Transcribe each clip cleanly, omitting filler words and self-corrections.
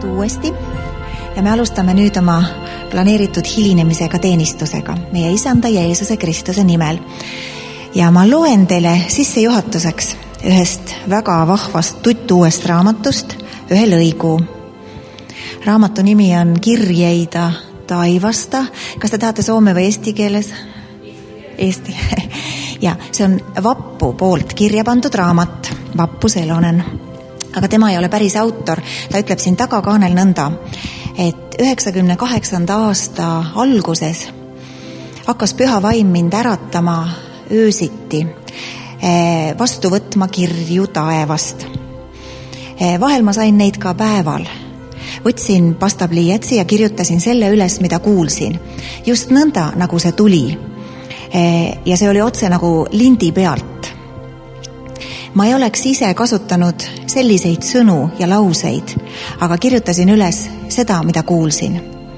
tere uuesti ja me alustame nüüd oma planeeritud hilinemisega teenistusega meie Isanda Jeesuse Kristuse nimel. Ja ma loen teile sissejuhatuseks ühest väga vahvast tuttuuest raamatust ühe lõigu. Raamatu nimi on Kirjeitä taivasta. Kas te tahate soome või eesti keeles? Eesti. Ja see on Vappu poolt kirja pandud raamat, Vappu Selonen. Aga tema ei ole päris autor. Ta ütleb siin tagakaanel nõnda, et 98. aasta alguses hakkas püha vaim mind äratama öösiti vastu võtma kirju taevast. Vahel ma sain neid ka päeval. Võtsin pastapliiatsi ja kirjutasin selle üles, mida kuulsin. Just nõnda, nagu see tuli. Ja see oli otse nagu lindi pealt. Ma ei oleks ise kasutanud selliseid sõnu ja lauseid, aga kirjutasin üles seda, mida kuulsin.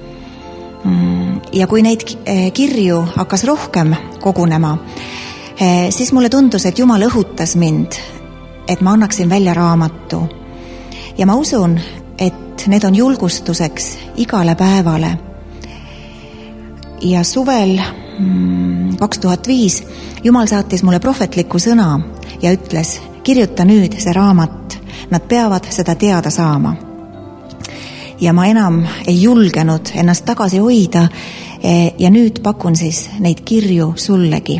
Ja kui neid kirju hakkas rohkem kogunema, siis mulle tundus, et Jumal õhutas mind, et ma annaksin välja raamatu. Ja ma usun, et need on julgustuseks igale päevale. Ja suvel 2005 Jumal saatis mulle prohvetliku sõna ja ütles, kirjuta nüüd see raamat, nad peavad seda teada saama. Ja ma enam ei julgenud ennast tagasi hoida ja nüüd pakun siis neid kirju sullegi.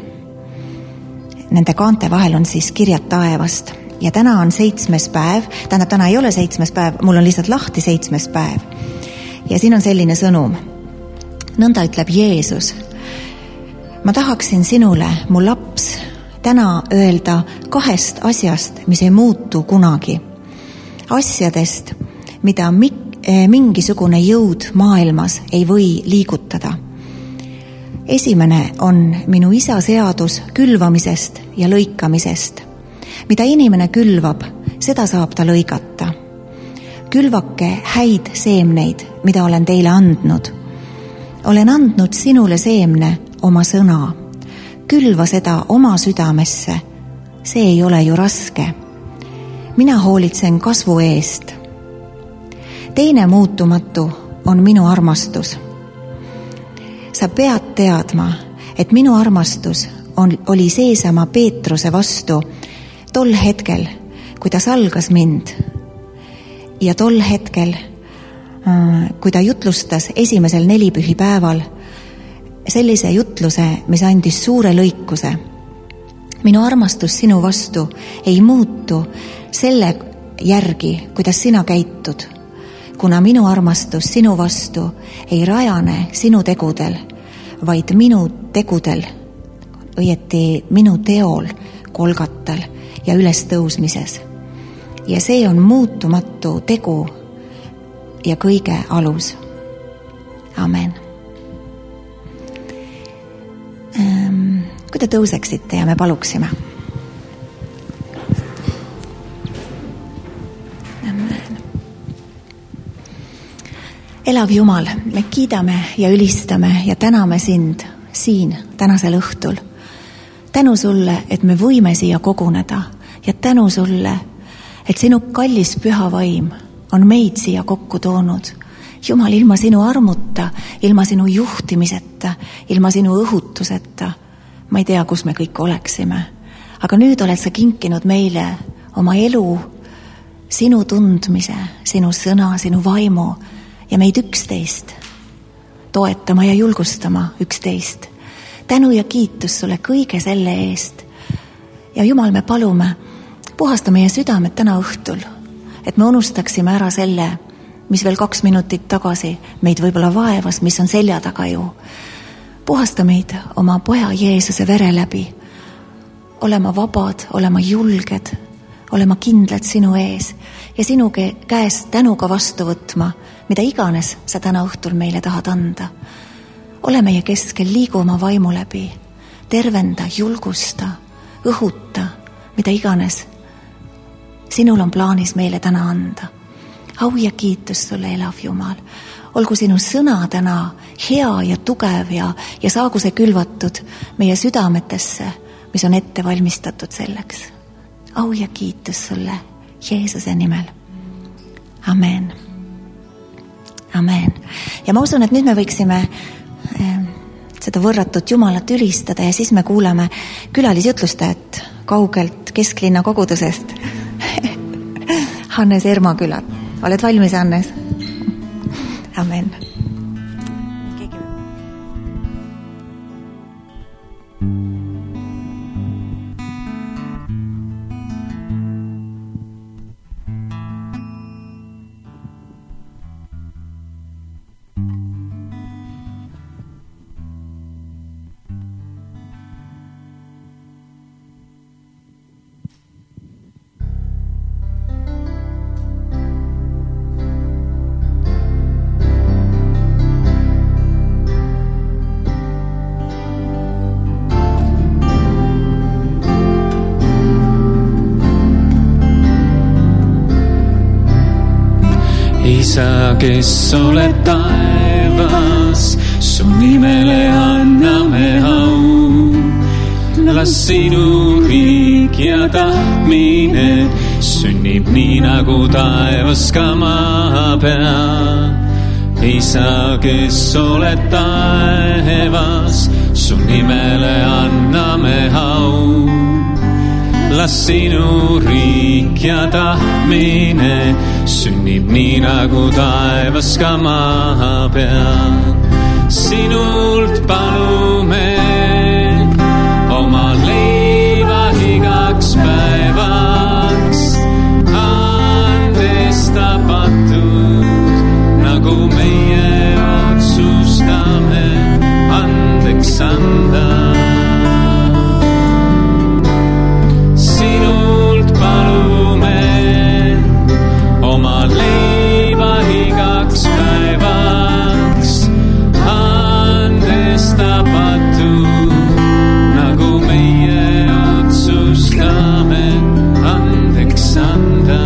Nende kaante vahel on siis kirjad taevast ja täna on 7. päev, täna ei ole 7. päev, mul on lihtsalt lahti 7. päev. Ja siin on selline sõnum. Nõnda ütleb Jeesus. Ma tahaksin sinule, mu laps, täna öelda 2 asjast, mis ei muutu kunagi. Asjadest, mida mingisugune jõud maailmas ei või liigutada. Esimene on minu isa seadus külvamisest ja lõikamisest. Mida inimene külvab, seda saab ta lõigata. Külvake häid seemneid, mida olen teile andnud. Olen andnud sinule seemne oma sõna. Külva seda oma südamesse. See ei ole ju raske. Mina hoolitsen kasvu eest. Teine muutumatu on minu armastus. Sa pead teadma, et minu armastus oli seesama Peetruse vastu tol hetkel, kui ta salgas mind. Ja tol hetkel, kui ta jutlustas esimesel 4 pühipäeval sellise jutluse, mis andis suure lõikuse. Minu armastus sinu vastu ei muutu selle järgi, kuidas sina käitud, kuna minu armastus sinu vastu ei rajane sinu tegudel, vaid minu tegudel, õieti minu teol, Kolgatal ja ülestõusmises. Ja see on muutumatu tegu ja kõige alus. Amen. Kui te tõuseksite ja me paluksime. Amen. Elav Jumal, me kiidame ja ülistame ja täname sind siin tänasel õhtul. Tänu sulle, et me võime siia koguneda ja tänu sulle, et sinu kallis püha vaim on meid siia kokku toonud. Jumal, ilma sinu armuta, ilma sinu juhtimiseta, ilma sinu õhutuseta, ma ei tea, kus me kõik oleksime. Aga nüüd oled sa kinkinud meile oma elu, sinu tundmise, sinu sõna, sinu vaimu ja meid 11 toetama ja julgustama 11. Tänu ja kiitus sulle kõige selle eest. Ja Jumal, me palume, puhasta meie südamed täna õhtul, et me unustaksime ära selle, mis veel 2 minutit tagasi meid võib-olla vaevas, mis on selja taga ju. Puhasta meid oma poja Jeesuse vere läbi. Olema vabad, olema julged, olema kindlad sinu ees ja sinu käest tänuga vastu võtma, mida iganes sa täna õhtul meile tahad anda. Ole meie keskel, liigu oma vaimu läbi, tervenda, julgusta, õhuta, mida iganes sinul on plaanis meile täna anda. Au ja kiitus sulle, elav Jumal. Olgu sinu sõna täna hea ja tugev ja saagu see külvatud meie südametesse, mis on ette valmistatud selleks. Au ja kiitus sulle Jeesuse nimel. Amen. Amen. Ja ma usun, et nüüd me võiksime seda võrratut Jumalat ülistada ja siis me kuulame külalisjutlustajat kaugelt kesklinna kogudusest. Hannes Ermakülat. Oled valmis, Hannes? Amen. Isa, kes oled taevas, su nimele anname au. Las sinu riik ja tahtmine sünnib nii nagu taevas ka maa peal. Isa, kes oled taevas, su nimele anname au. Las sinu riik ja tahtmine sünnib nii nagu taevas ka maa peal. Sinult palume oma leiva igaks päevaks, andestapatud nagu meie otsustame andeks anda. Sinult palume oma leiva igaks päevaks, andestapatud nagu meie otsustame andeks anda.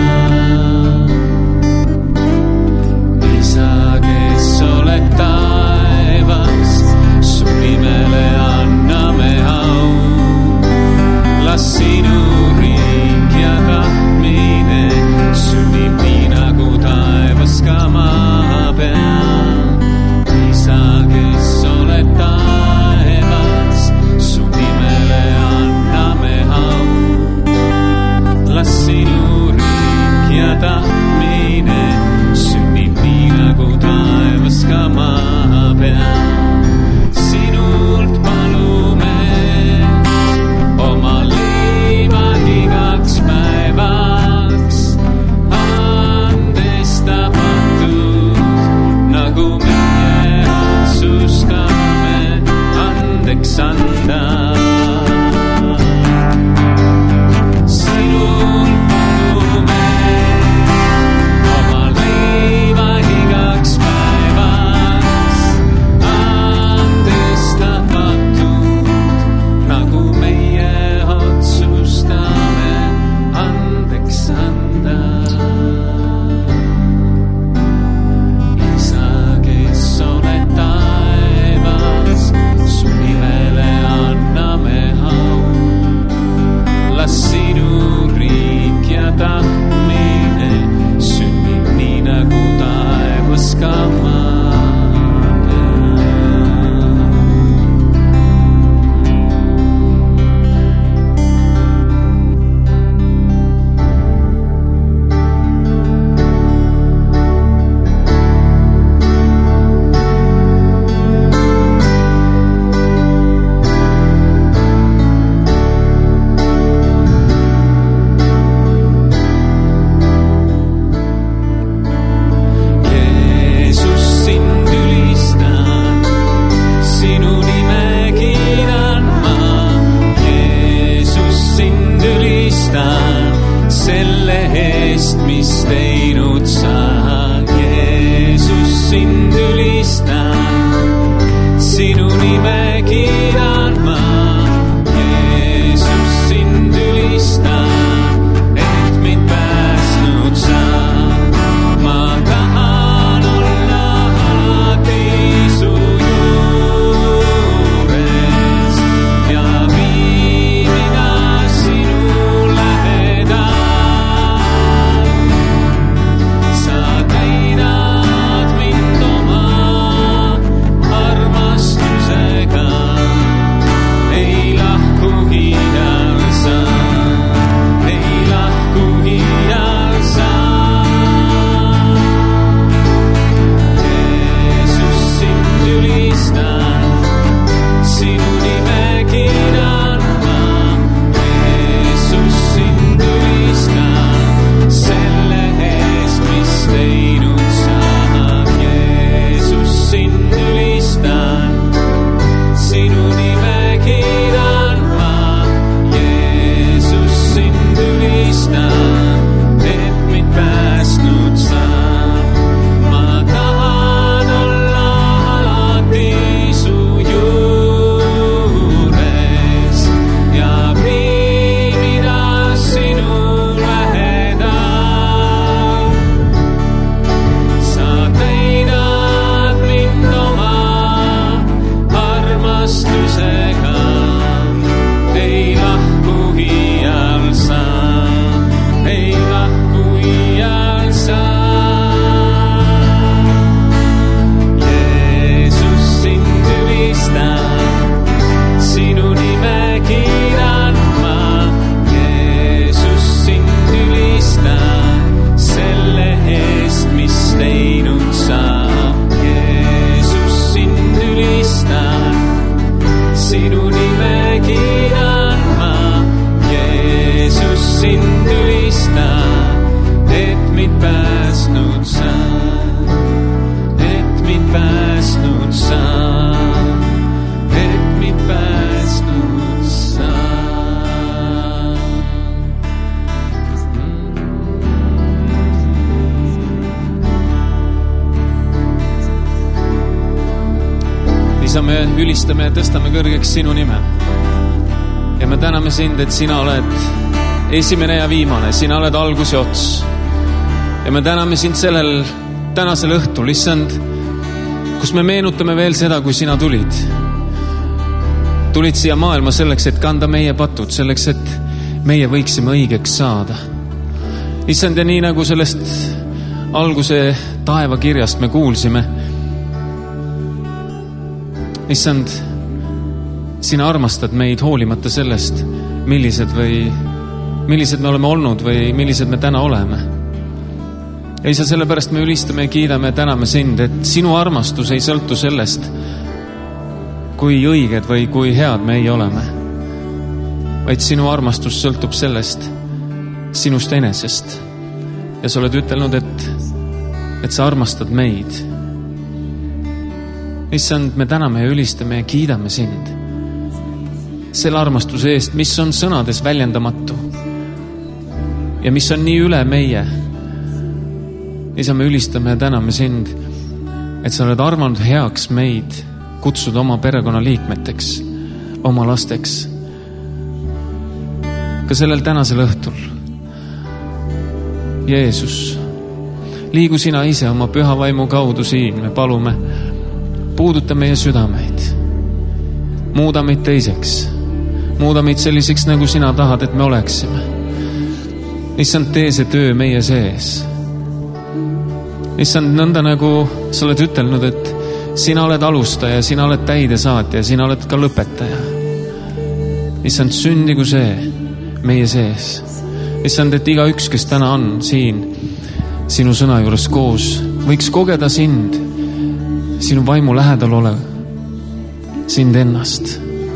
Isa, kes oled taevas, su nimele anname au. Las sinu riik ja tahtmine sünnib nii nagu taevas ka maa peal. Isa, kes oled taevas, su nimele anname au. Las sinu riik ja tahtmine sünnib nii nagu taevas ka maa peal. Sinult palume oma leiva igaks päevaks, andestapatud nagu meie otsustame andeks anda. Sinult palume oma leiva igaks päevaks, andestapatud nagu meie otsustame andeks anda. Isa, kes oled taevas, su nimele anname au. Las sinu riik ja tahtmine sünnib nii nagu taevas ka maa peal. Jeesus, sind ülistan, sinu nime kiidan ma. Jeesus, sind ülistan selle eest, mis teinud sa. Jeesus, sind ülistan, sinu nime kiidan ma. Jeesus, sind ülistan, et mind päästnud sa. Ma tahan olla alati su juures ja viibida sinu lähedal. Sa täidad isa, me ülistame ja tõstame kõrgeks sinu nime. Ja me täname sind, et sina oled esimene ja viimane, sina oled algus ja ots. Ja me täname sind sellel tänasel õhtul, issand, kus me meenutame veel seda, kui sina tulid. Tulid siia maailma selleks, et kanda meie patud, selleks, et meie võiksime õigeks saada. Issand, ja nii nagu sellest alguse taevakirjast me kuulsime, issand, sina armastad meid hoolimata sellest, millised me oleme olnud või millised me täna oleme. Ja isa, sellepärast me ülistame ja kiidame ja täname sind, et sinu armastus ei sõltu sellest, kui õiged või kui head me ei oleme, vaid sinu armastus sõltub sellest, sinust enesest. Ja sa oled ütelnud, et sa armastad meid. Issand, me täname ja ülistame ja kiidame sind selle armastuse eest, mis on sõnades väljendamatu ja mis on nii üle meie. Isa, me ülistame ja täname sind, et sa oled armanud heaks meid kutsuda oma perekonna liikmeteks, oma lasteks. Ka sellel tänasel õhtul. Jeesus, liigu sina ise oma püha vaimu kaudu siin, me palume, puuduta meie südameid, muuda meid teiseks, muuda meid selliseks, nagu sina tahad, et me oleksime. Issand, tee see töö meie sees. Issand, nõnda nagu sa oled ütelnud, et sina oled alustaja, sina oled täidesaatja, sina oled ka lõpetaja. Issand, sündigu see meie sees. Issand, et iga üks, kes täna on siin sinu sõna juures koos, võiks kogeda sind, sinu vaimu lähedal ole, sind ennast.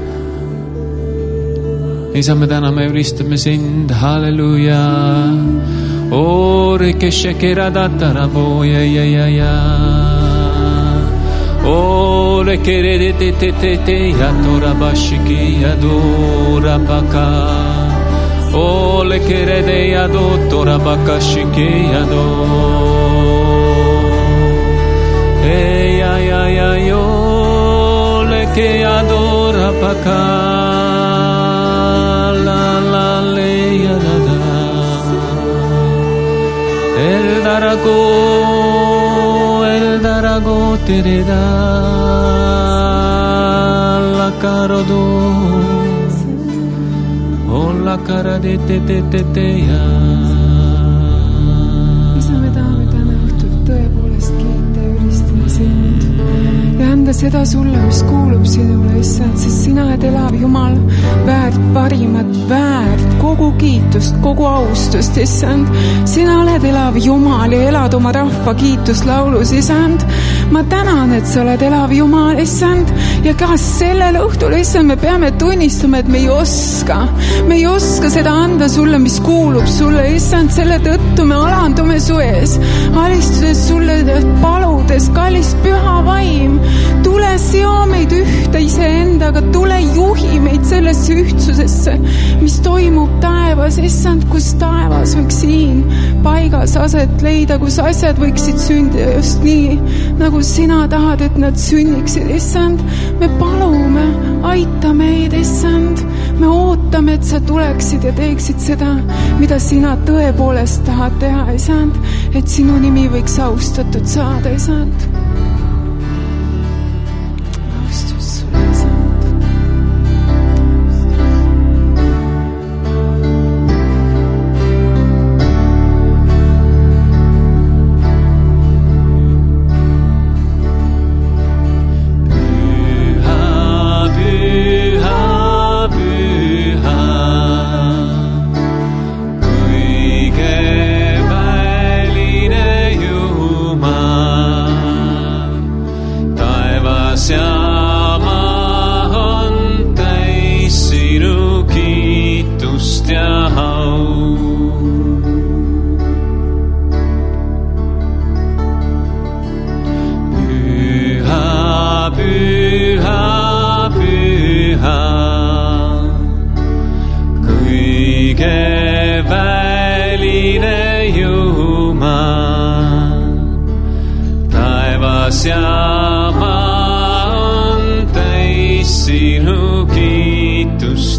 Isa, me täname ja ülistame sind, halleluja. Ore ke shekeradattarabo, ja. Ore ke redetete, ja torabashiki, ja dorabaka. Ole che redeiado, torabakashikeyado. Ay, ole che adora baka. La, leia, da. El darago te da. La carodo. La cara de te-te-te-te-ja. Isa, me tahame täna õhtult tõepoolest kiita ja ülistada sind ja anda seda sulle, mis kuulub sinule, issand, sest sina oled elav Jumal, väärt parimat, väärt kogu kiitust, kogu austust, issand. Sina oled elav Jumal ja elad oma rahva kiituslaulus, issand. Ma tänan, et sa oled elav Jumal, issand, ja ka sellel õhtul, issand, me peame tunnistama, et me ei oska seda anda sulle, mis kuulub sulle, issand, selle tõttu me alandume su ees, alistudes sulle, paludes, kallis püha vaim, tule seo meid ühte iseendaga, tule juhi meid sellesse ühtsusesse, mis toimub taevas, issand, kus taevas võiks siin paigas aset leida, kus asjad võiksid sündida just nii, nagu sina tahad, et nad sünniksid, issand. Me palume, aita meid, issand. Me ootame, et sa tuleksid ja teeksid seda, mida sina tõepoolest tahad teha, issand, et sinu nimi võiks austatud saada, issand. Austus sulle, issand.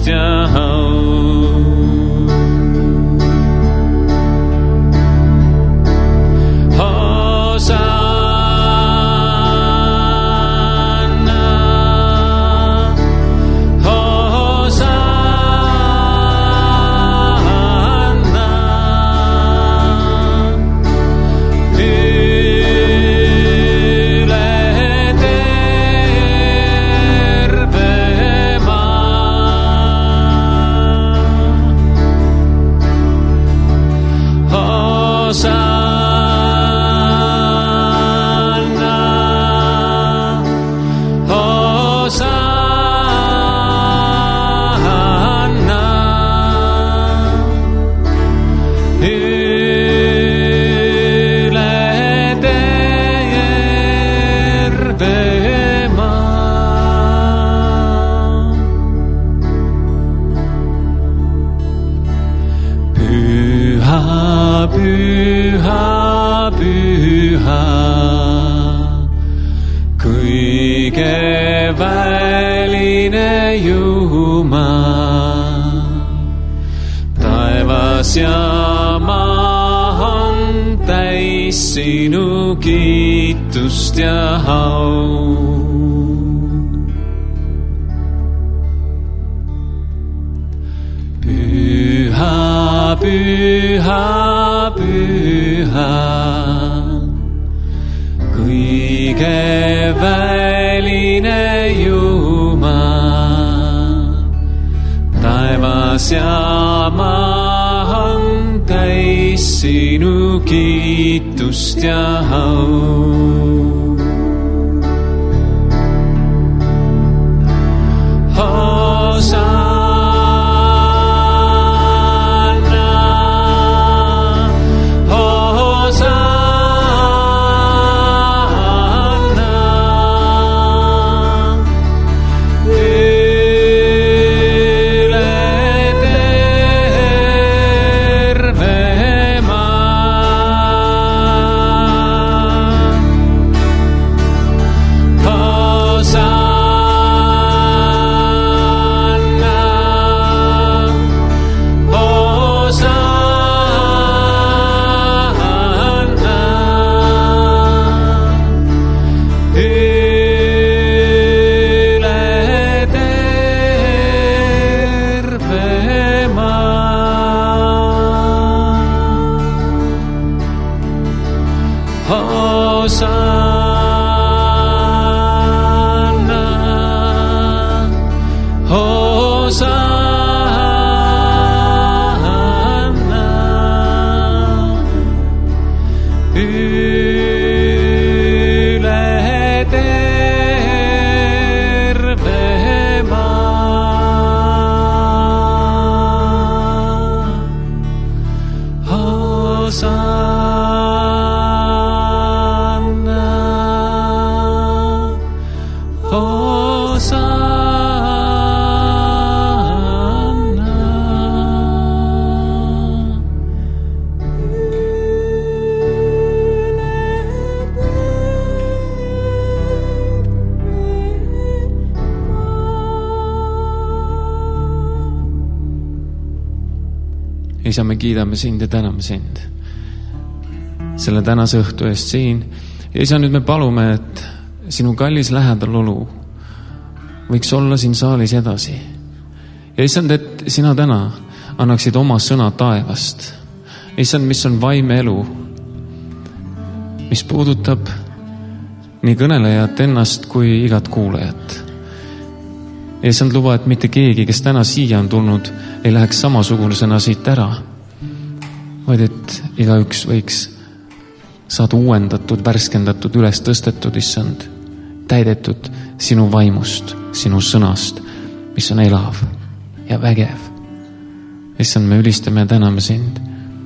kiitust ja au. Ja maahan täis sinu kiitust ja au. Püha, püha, püha, kõigeväline Jumal, taevas ja maahan täis sinu kiitust ja au. Isa, me kiidame sind ja täname sind selle tänase õhtu eest siin. Ja Isa, nüüd me palume, et sinu kallis lähedal olu võiks olla siin saalis edasi. Ja Isand, et sina täna annaksid oma sõna taevast. Isand, mis on vaime elu, mis puudutab nii kõnelejat ennast kui igat kuulajat. Ja Isand, luba, et mitte keegi, kes täna siia on tulnud, ei läheks samasugusena siit ära, vaid et igaüks võiks saada uuendatud, värskendatud, üles tõstetud, Issand, täidetud sinu vaimust, sinu sõnast, mis on elav ja vägev. Issand, me ülistame ja täname sind.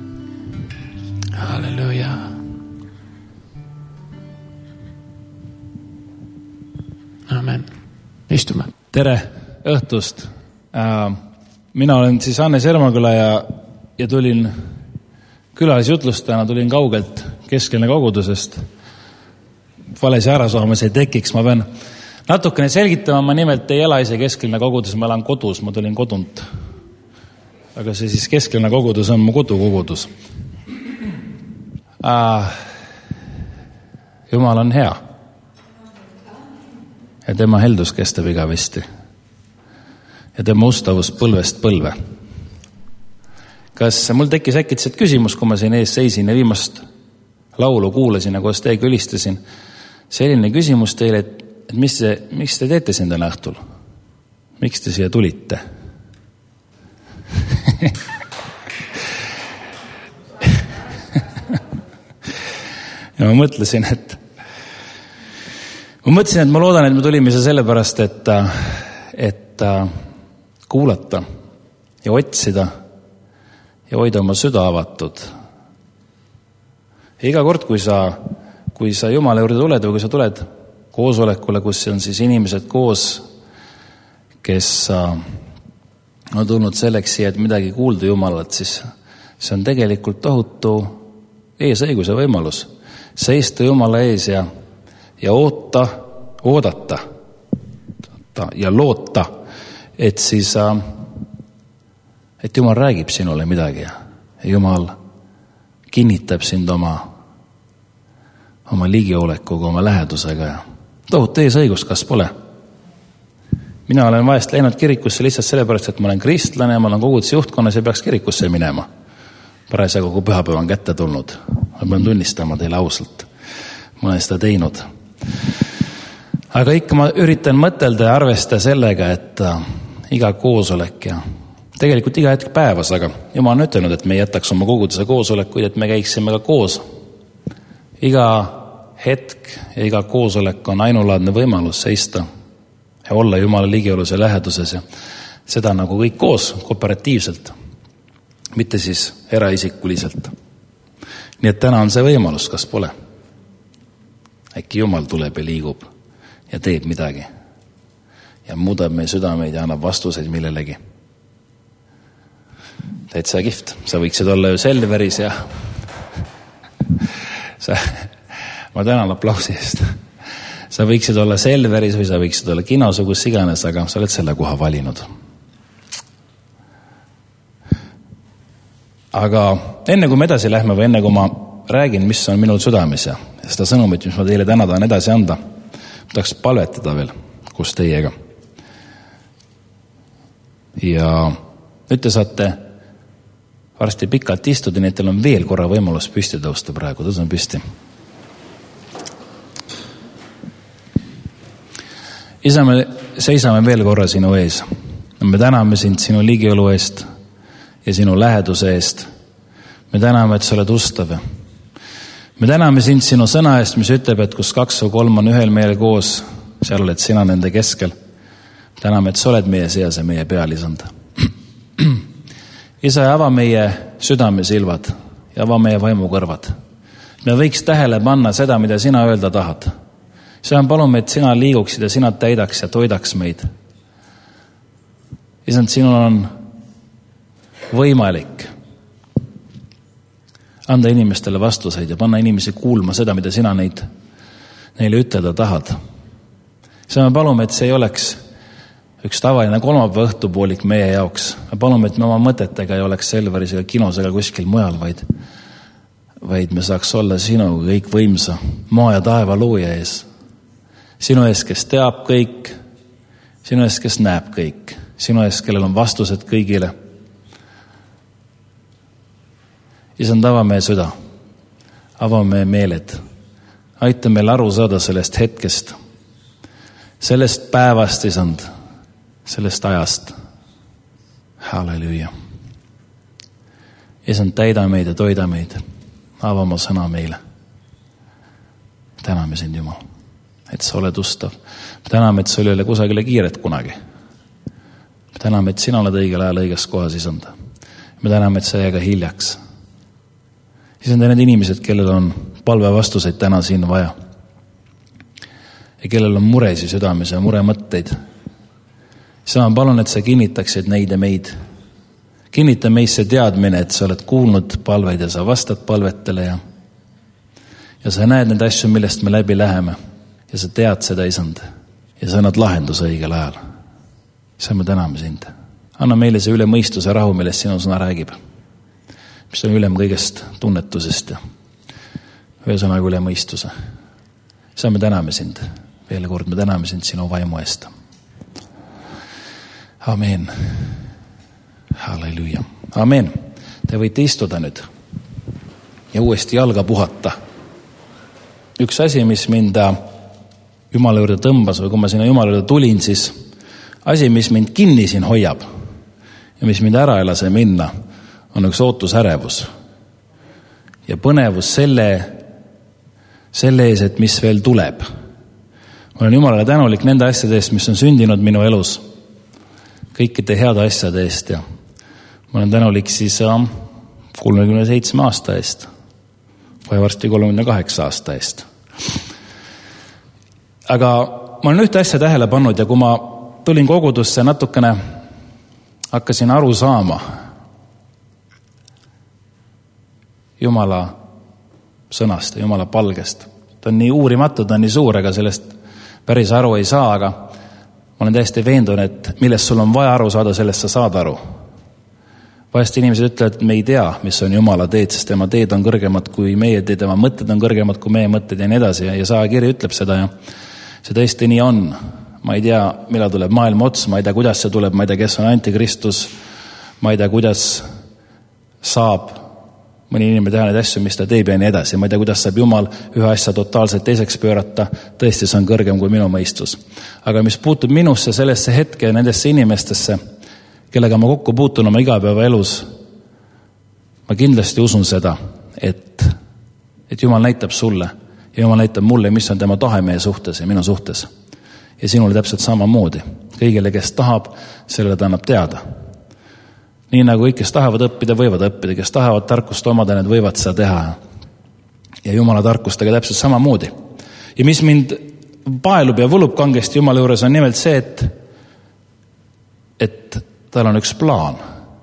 Halleluja. Amen. Istume. Tere õhtust. Mina olen siis Hannes Ermaküla ja tulin külalisjutlustajana, tulin kaugelt Keskelne kogudusest. Valesi ärasaamas ei tekiks, ma pean Natukene selgitama, ma nimelt ei ela ise Kesklinna kogudus, ma elan kodus, ma tulin kodunt. Aga see siis Kesklinna kogudus on mu kodukogudus. Jumal on hea. Ja tema heldus kestab igavesti. Ja tema ustavus põlvest põlve. Kas mul tekkis äkitselt küsimus, kui ma siin ees seisin ja viimast laulu kuulasin ja koos teiega ülistasin? Selline küsimus teile, et miks te teete siin täna õhtul? Miks te siia tulite? Ja ma mõtlesin, et ma loodan, et me tulime siia sellepärast, et kuulata ja otsida ja hoida oma süda avatud. Ja iga kord, kui sa Jumala juurde tuled või kui sa tuled koosolekule, kus on siis inimesed koos, kes on tulnud selleks siia, et midagi kuulda Jumalat, siis see on tegelikult tohutu eesõiguse võimalus. Seista Jumala ees ja oodata ja loota, et siis et Jumal räägib sinule midagi ja Jumal kinnitab sind oma ligiolekuga, oma lähedusega ja tohutu eesõigus, kas pole? Mina olen vahest läinud kirikusse lihtsalt sellepärast, et ma olen kristlane ja ma olen koguduse juhtkonnas ja peaks kirikusse minema. Parasjagu, kui pühapäev on kätte tulnud. Ma pean tunnistama teile ausalt. Ma olen seda teinud. Aga ikka ma üritan mõtelda ja arvestada sellega, et iga koosolek ja tegelikult iga hetk päevas, aga Jumal on ütelnud, et me jätaks oma koguduse koosolekuid, et me käiksime ka koos. Iga hetk ja iga koosolek on ainulaadne võimalus seista ja olla Jumala ligiolus ja läheduses ja seda nagu kõik koos, kooperatiivselt, mitte siis eraisikuliselt. Nii et täna on see võimalus, kas pole? Äkki Jumal tuleb ja liigub ja teeb midagi ja muudab meie südameid ja annab vastuseid millelegi. Täitsa kihvt. Sa võiksid olla ju Selveris ja ma tänan aplausi eest. Sa võiksid olla Selveris või sa võiksid olla kinos, kus iganes, aga sa oled selle koha valinud. Aga enne kui me edasi lähme või enne kui ma räägin, mis on minul südames ja seda sõnumit, mis ma teile täna tahan edasi anda, tahaks palvetada veel koos teiega. Ja nüüd te saate varsti pikalt istuda, nii et teil on veel korra võimalus püsti tõusta praegu. Tõusen püsti. Isa, me seisame veel korra sinu ees. Me täname sind sinu ligiolu eest ja sinu läheduse eest. Me täname, et sa oled ustav. Me täname sind sinu sõna eest, mis ütleb, et kus 2 või 3 on ühel mehel koos, seal oled sina nende keskel. Täname, et sa oled meie seas ja meie pealisand. Isa, ava meie südamesilvad ja ava meie vaimukõrvad. Me võiks tähele panna seda, mida sina öelda tahad. Isa, palume, et sina liiguksid ja sina täidaks ja toidaks meid. Isa, sinul on võimalik anda inimestele vastuseid ja panna inimesi kuulma seda, mida sina neile ütelda tahad. Isa, me palume, et see ei oleks üks tavaline kolmapäeva õhtupoolik meie jaoks. Me palume, et me oma mõtetega ei oleks Selveris ega kinos ega kuskil mujal, vaid me saaks olla sinuga kõik võimsa maa ja taeva looja ees. Sinu ees, kes teab kõik, sinu ees, kes näeb kõik, sinu ees, kellel on vastused kõigile. Isand, ava meie süda, ava meie meeled, aita meil aru saada sellest hetkest, sellest päevast, Isand, sellest ajast. Halleluja. Isand, täida meid ja toida meid. Ava oma sõna meile. Täname sind, Jumal, et sa oled ustav. Täname, et sa ei ole kusagile kiiret kunagi. Täname, et sina oled õigel ajal õiges kohas, Isand. Me täname, et sa ei jää hiljaks. Isand, need inimesed, kellel on palve vastuseid täna siin vaja ja kellel on muresi südames ja muremõtteid. Sa palun, et sa kinnitaksid neid ja meid. Kinnita meis see teadmine, et sa oled kuulnud palveid ja sa vastad palvetele ja sa näed need asju, millest me läbi läheme ja sa tead seda, Isand. ja sa annad lahenduse õigel ajal. Isa, me täname sind. Anna meile see üle mõistuse rahu, millest sinu sõna räägib. Mis on ülem kõigest tunnetusest ja ühesõnaga üle mõistuse. Isa, me täname sind. Veel kord me täname sind sinu vaimu eest. Amen. Halleluja. Amen. Te võite istuda nüüd ja uuesti jalga puhata. Üks asi, mis mind Jumala juurde tõmbas või kui ma sinna Jumala juurde tulin, siis asi, mis mind kinni siin hoiab ja mis mind ära ei lase minna, on üks ootusärevus ja põnevus selle ees, et mis veel tuleb. Ma olen Jumalale tänulik nende asjade eest, mis on sündinud minu elus, kõikide heade asjade eest ja ma olen tänulik siis 37 aasta eest või varsti 38 aasta eest. Aga ma olen ühte asja tähele pannud ja kui ma tulin kogudusse natukene, hakkasin aru saama Jumala sõnast ja Jumala palgest. Ta on nii uurimatu, ta on nii suur, aga sellest päris aru ei saa, aga ma olen täiesti veendunud, et millest sul on vaja aru saada, sellest sa saad aru. Vahest inimesed ütlevad, et me ei tea, mis on Jumala teed, sest tema teed on kõrgemad kui meie teed, tema mõtted on kõrgemad kui meie mõtted ja nii edasi ja saakiri ütleb seda ja see tõesti nii on. Ma ei tea, millal tuleb maailma ots, ma ei tea, kuidas see tuleb, ma ei tea, kes on antikristus, ma ei tea, kuidas saab mõni inimene teha neid asju, mis ta teeb ja nii edasi. Ma ei tea, kuidas saab Jumal ühe asja totaalselt teiseks pöörata, tõesti see on kõrgem kui minu mõistus. Aga mis puutub minusse sellesse hetke nendesse inimestesse, kellega ma kokku puutun oma igapäeva elus, ma kindlasti usun seda, et Jumal näitab sulle ja Jumal näitab mulle, mis on tema tahe meie suhtes ja minu suhtes. Ja sinule täpselt samamoodi. Kõigile, kes tahab, sellele ta annab teada. Nii nagu kõik, kes tahavad õppida, võivad õppida. Kes tahavad tarkust omada, need võivad seda teha. Ja Jumala tarkustega täpselt samamoodi. Ja mis mind paelub ja võlub kangesti Jumala juures on nimelt see, et tal on üks plaan.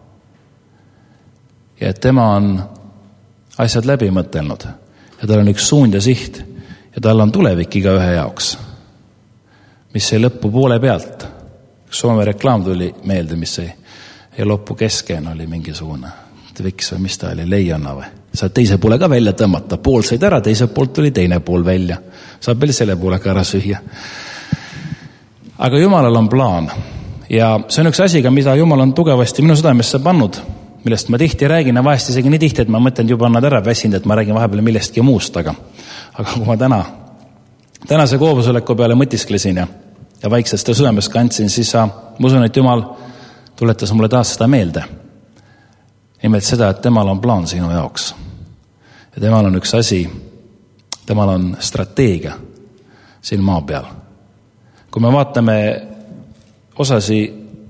Ja et tema on asjad läbi mõtelnud. Ja tal on üks suund ja siht. Ja tal on tulevik iga ühe jaoks. Mis ei lõppu poole pealt. Üks Soome reklaam tuli meelde, mis ei lõppu keskeen oli mingisugune. Viks või mis ta oli, leiona või? Saad teise poole ka välja tõmmata. Pool said ära, teise poolt tuli teine pool välja. Saab veel selle poole ka ära süüa. Aga Jumalal on plaan. Ja see on üks asiga, mida Jumal on tugevasti minu südamesse pannud, millest ma tihti räägin ja vahest isegi nii tihti, et ma mõtlen juba nad ära väsinud, et ma räägin vahepeal millestki muust, aga kui ma tänase koosoleku peale mõtisklesin ja vaikselt seda südames kandsin, siis ma usun, et Jumal tuletas mulle taas seda meelde. Nimelt seda, et temal on plaan sinu jaoks. Ja temal on üks asi, temal on strateegia siin maa peal. Kui me vaatame osasi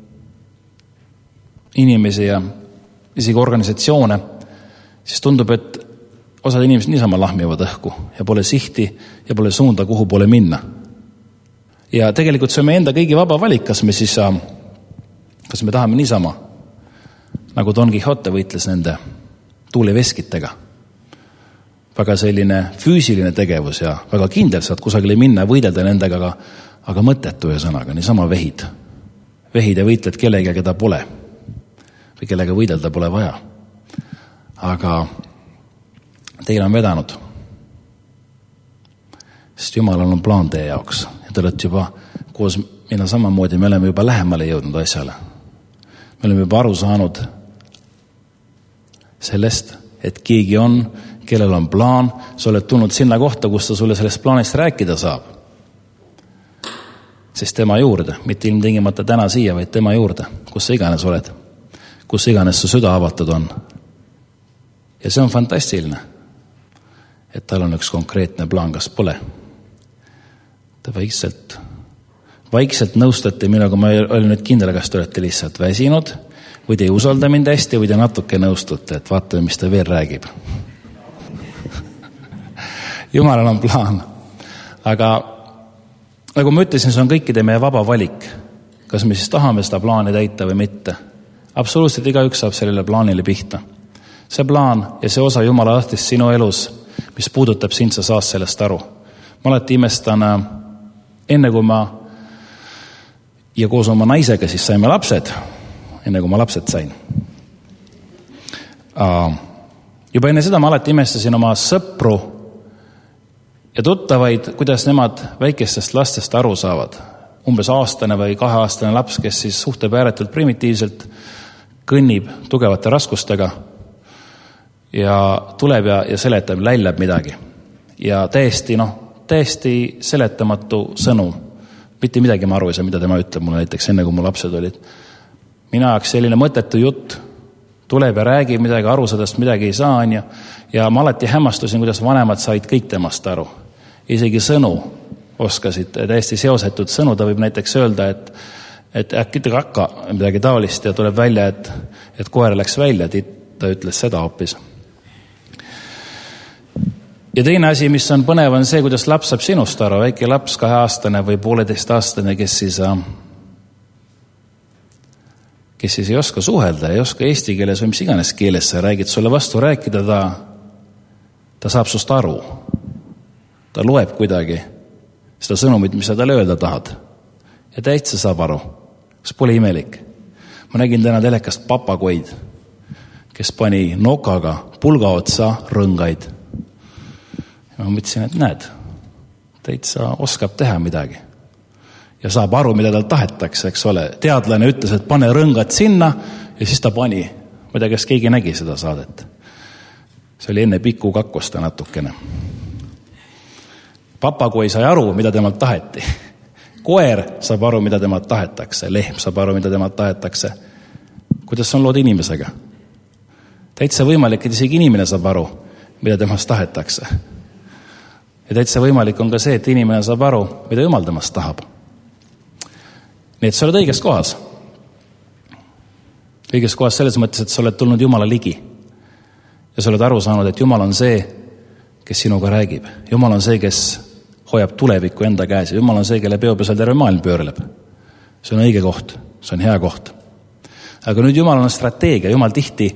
inimesi ja isegi organisatsioone, siis tundub, et osad inimesed niisama lahmivad õhku ja pole sihti ja pole suunda, kuhu pole minna. Ja tegelikult see on meie enda kõigi vaba valik, kas me tahame niisama, nagu Don Quixote võitles nende tuuleveskitega. Väga selline füüsiline tegevus ja väga kindel saad kusagile minna ja võidelda nendega, aga mõttetu ühe sõnaga, niisama vehid ja võitled kellega, keda pole või kellega võidelda pole vaja. Aga teil on vedanud, sest Jumalal on plaan teie jaoks ja te olete juba koos mina samamoodi, me oleme juba lähemale jõudnud asjale. Me oleme juba aru saanud sellest, et keegi on, kellel on plaan, sa oled tulnud sinna kohta, kus ta sulle sellest plaanist rääkida saab. Sest tema juurde, mitte ilmtingimata täna siia, vaid tema juurde, kus sa iganes oled, kus iganes su süda avatud on. Ja see on fantastiline, et tal on üks konkreetne plaan, kas pole. Te vaikselt nõustate minuga, ma olin nüüd kindel, kas te olete lihtsalt väsinud või te ei usalda mind hästi või te natuke nõustute, et vaatame, mis ta veel räägib. Jumalal on plaan. Aga nagu ma ütlesin, see on kõikide meie vaba valik. Kas me siis tahame seda plaani täita või mitte. Absoluutselt igaüks saab sellele plaanile pihta. See plaan ja see osa Jumala tahtest sinu elus, mis puudutab sind, sa saad sellest aru. Ma alati imestan, enne kui ma ja koos oma naisega siis saime lapsed, enne kui ma lapsed sain. Juba enne seda ma alati imestasin oma sõpru ja tuttavaid, kuidas nemad väikestest lastest aru saavad. Umbes aastane või 2-aastane laps, kes siis suhteb ääretult primitiivselt, kõnnib tugevate raskustega ja tuleb ja seletab, lällab midagi. Ja täiesti seletamatu sõnum. Mitte midagi ma aru ei saa, mida tema ütleb mulle näiteks enne, kui mu lapsed olid. Mina ajaks selline mõttetu jutt, tuleb ja räägib midagi, aru sadast midagi ei saa, ja ma alati hämmastusin, kuidas vanemad said kõik temast aru. Isegi sõnu oskasid, täiesti seosetud sõnu, ta võib näiteks öelda, et äkki hakka midagi taolist ja tuleb välja, et koer läks välja, ta ütles seda hoopis. Ja teine asi, mis on põnev, on see, kuidas laps saab sinust aru, väike laps 2-aastane või 1,5-aastane, kes siis ei oska suhelda, ei oska eesti keeles või mis iganes keeles sa räägid, sulle vastu rääkida, ta saab sust aru. Ta loeb kuidagi seda sõnumit, mis sa talle öelda tahad. Ja täitsa saab aru. Kas pole imelik? Ma nägin täna telekast papagoid, kes pani nokaga pulga otsa rõngaid. Ja ma mõtlesin, et näed, täitsa oskab teha midagi. Ja saab aru, mida tal tahetakse, eks ole. Teadlane ütles, et pane rõngad sinna ja siis ta pani. Ma ei tea, kas keegi nägi seda saadet. See oli enne Piku kakkosta natukene. Papagoi sai aru, mida temalt taheti. Koer saab aru, mida temalt tahetakse. Lehm saab aru, mida temalt tahetakse. Kuidas on lood inimesega? Täitsa võimalik, et isegi inimene saab aru, mida temast tahetakse. Ja täitsa võimalik on ka see, et inimene saab aru, mida Jumal temast tahab. Nii et sa oled õiges kohas. Õiges kohas selles mõttes, et sa oled tulnud Jumala ligi. Ja sa oled aru saanud, et Jumal on see, kes sinuga räägib. Jumal on see, kes hoiab tulevikku enda käes. Jumal on see, kelle peopesel terve maailm pöörleb. See on õige koht. See on hea koht. Aga nüüd Jumal on strateegia. Jumal tihti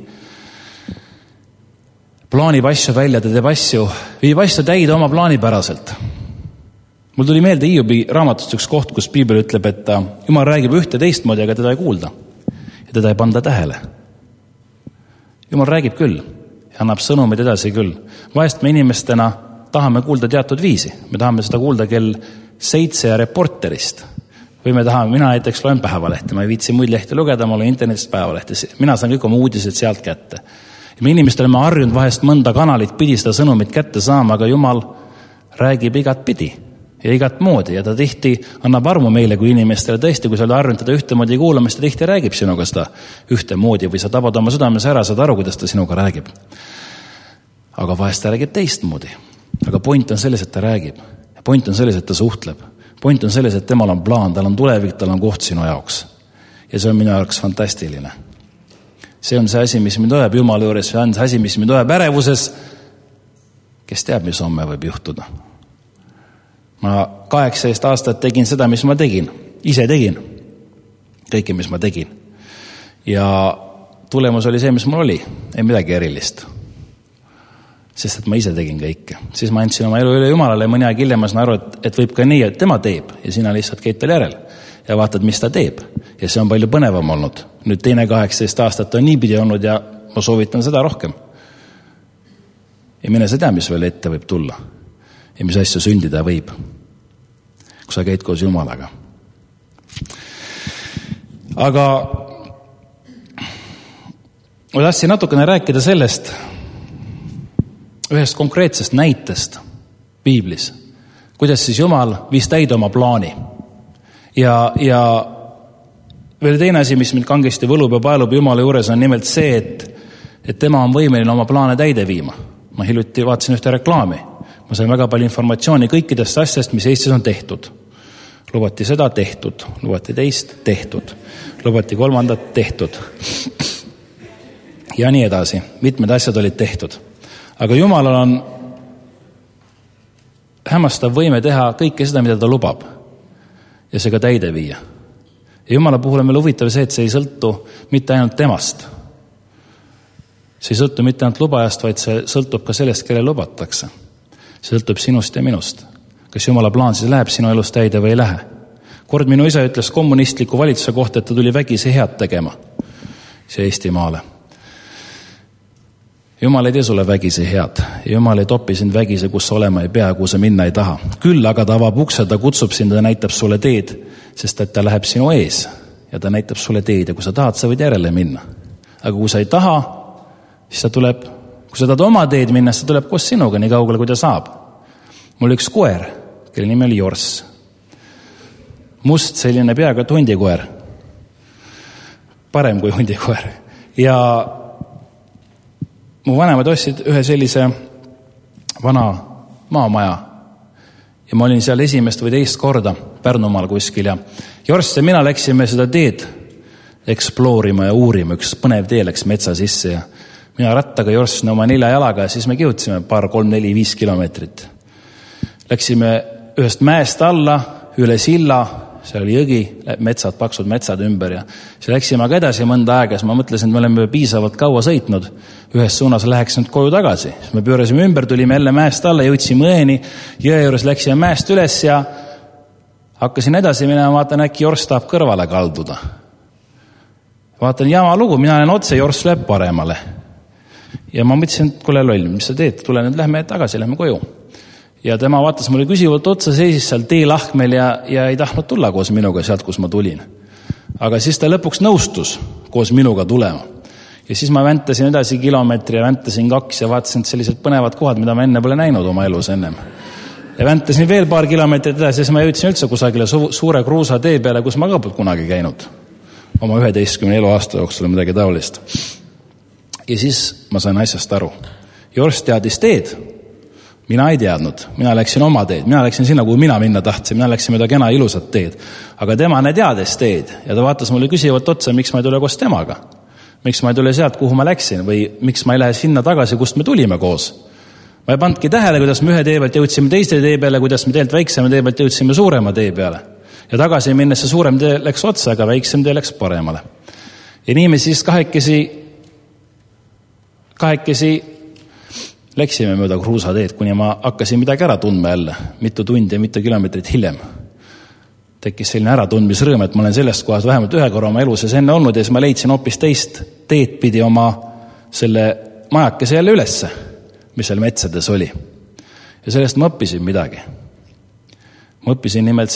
plaanib asju välja, ta teeb asju, viib asju täide oma plaanipäraselt. Mul tuli meelde Hiobi raamatust üks koht, kus Piibel ütleb, et Jumal räägib ühte teistmoodi, aga teda ei kuulda. Ja teda ei panda tähele. Jumal räägib küll ja annab sõnumid edasi küll. Vahest me inimestena tahame kuulda teatud viisi. Me tahame seda kuulda kell 7 ja Reporterist. Või me tahame, mina näiteks loen päevalehte, ma ei viitsi muid lehti lugeda, ma olen internetist päevalehte. Mina saan kõik oma uudised sealt kätte. Ja me inimestel me harjunud vahest mõnda kanalit pidi seda sõnumit kätte saama, aga Jumal räägib igat pidi ja igat moodi ja ta tihti annab armu meile kui inimestele. Tõesti, kui sa oled harjunud teda ühtemoodi kuulamist, ta tihti räägib sinuga seda ühtemoodi või sa tabad oma südames ära, saad aru, kuidas ta sinuga räägib. Aga vahest ta räägib teistmoodi. Aga point on selles, et ta räägib. Point on selles, et ta suhtleb. Point on selles, et temal on plaan, tal on tulevik, tal on koht sinu jaoks. Ja see on minu jaoks fantastiline. See on see asi, mis mind hoiab Jumala juures, see on see asi, mis mind hoiab ärevuses. Kes teab, mis homme võib juhtuda. Ma 18 aastat tegin seda, mis ma tegin. Ise tegin. Kõike, mis ma tegin. Ja tulemus oli see, mis mul oli. Ei midagi erilist. Sest et ma ise tegin kõike. Siis ma andsin oma elu üle Jumalale ja mõni aeg hiljem ma saan aru, et võib ka nii, et tema teeb ja sina lihtsalt käid tal järel ja vaatad, mis ta teeb. Ja see on palju põnevam olnud. Nüüd teine 18 aastat on niipidi olnud ja ma soovitan seda rohkem. Ja mine sa tea, mis veel ette võib tulla ja mis asju sündida võib, kui sa käid koos Jumalaga. Aga ma tahtsin natukene rääkida sellest ühest konkreetsest näitest Piiblis, kuidas siis Jumal viis täide oma plaani. Ja veel teine asi, mis mind kangesti võlub ja paelub Jumala juures, on nimelt see, et tema on võimeline oma plaane täide viima. Ma hiljuti vaatasin ühte reklaami. Ma sain väga palju informatsiooni kõikidest asjast, mis Eestis on tehtud. Lubati seda tehtud, lubati teist tehtud, lubati kolmandat tehtud. Ja nii edasi. Mitmed asjad olid tehtud. Aga Jumalal on hämmastav võime teha kõike seda, mida ta lubab. Ja see ka täide viia. Ja Jumala puhul on meil huvitav see, et see ei sõltu mitte ainult temast. See ei sõltu mitte ainult lubajast, vaid see sõltub ka sellest, kelle lubatakse. See sõltub sinust ja minust. Kas Jumala plaan siis läheb sinu elus täide või ei lähe? Kord minu isa ütles kommunistliku valitsuse kohta, et ta tuli vägisi head tegema see Eestimaale. Jumal ei tee sulle vägisi head. Jumal ei topi sind vägisi, kus sa olema ei pea, kus sa minna ei taha. Küll aga ta avab ukse, ta kutsub sind ja näitab sulle teed, sest et ta läheb sinu ees ja ta näitab sulle teed ja kui sa tahad, sa võid järele minna. Aga kui sa ei taha, siis ta tuleb, kui sa tahad oma teed minna, siis ta tuleb koos sinuga nii kaugele, kui ta saab. Mul üks koer, kelle nimi oli Jorss. Must selline peaga hundikoer. Parem kui hundikoer. Ja mu vanemad ostsid ühe sellise vana maamaja. Ja ma olin seal esimest või teist korda Pärnumaal kuskil ja Jorss ja mina läksime seda teed eksploorima ja uurima. Üks põnev tee läks metsa sisse ja mina rattaga Jorss oma 4 jalaga ja siis me kihutasime 2, 3, 4, 5 kilomeetrit. Läksime ühest mäest alla, üle silla, seal oli jõgi, metsad, paksud metsad ümber ja siis läksime aga edasi mõnda aega, siis ma mõtlesin, et me oleme piisavalt kaua sõitnud. Ühes suunas läheks nüüd koju tagasi. Siis me pöörasime ümber, tulime jälle mäest alla, jõudsime õeni, jõe juures läksime mäest üles ja hakkasin edasi minema, vaatan äkki Jorss tahab kõrvale kalduda. Vaatan jama lugu, mina olen otse, Jorss läheb paremale. Ja ma mõtlesin, et kuule loll, mis sa teed, tule nüüd, lähme tagasi, lähme koju. Ja tema vaatas mulle küsivalt otsa, seisis seal teelahkmel ja ei tahtnud tulla koos minuga sealt, kus ma tulin. Aga siis ta lõpuks nõustus koos minuga tulema. Ja siis ma väntasin edasi kilomeetri ja väntasin 2 ja vaatasin, et sellised põnevad kohad, mida ma enne pole näinud oma elus ennem. Ja väntasin veel paar kilomeetrit edasi, siis ma jõudsin üldse kusagile suure kruusa tee peale, kus ma ka pole kunagi käinud. Oma 11 eluaasta jooksul midagi taolist. Ja siis ma sain asjast aru. Jorss teadis teed. Mina ei teadnud. Mina läksin oma teed. Mina läksin sinna, kuhu mina minna tahtsin. Mina läksin mööda kena ilusat teed. Aga tema ne teades teed. Ja ta vaatas mulle küsivalt otsa, miks ma ei tule koos temaga. Miks ma ei tule sealt, kuhu ma läksin. Või miks ma ei lähe sinna tagasi, kust me tulime koos. Ma ei pandki tähele, kuidas me ühe tee pealt jõudsime teiste tee peale, kuidas me teelt väiksema tee pealt jõudsime suurema tee peale. Ja tagasi minnes see suurem tee läks otsa, aga väiksem tee läks paremale. Ja nii me siis kahekesi läksime mööda kruusateed, kuni ma hakkasin midagi ära tundma jälle, mitu tundi ja mitu kilomeetrit hiljem. Tekkis selline äratundmisrõõm, et ma olen sellest kohast vähemalt ühe korra oma eluses enne olnud ja siis ma leidsin hoopis teist teed pidi oma selle majakese jälle ülesse, mis seal metsades oli. Ja sellest ma õppisin midagi. Ma õppisin nimelt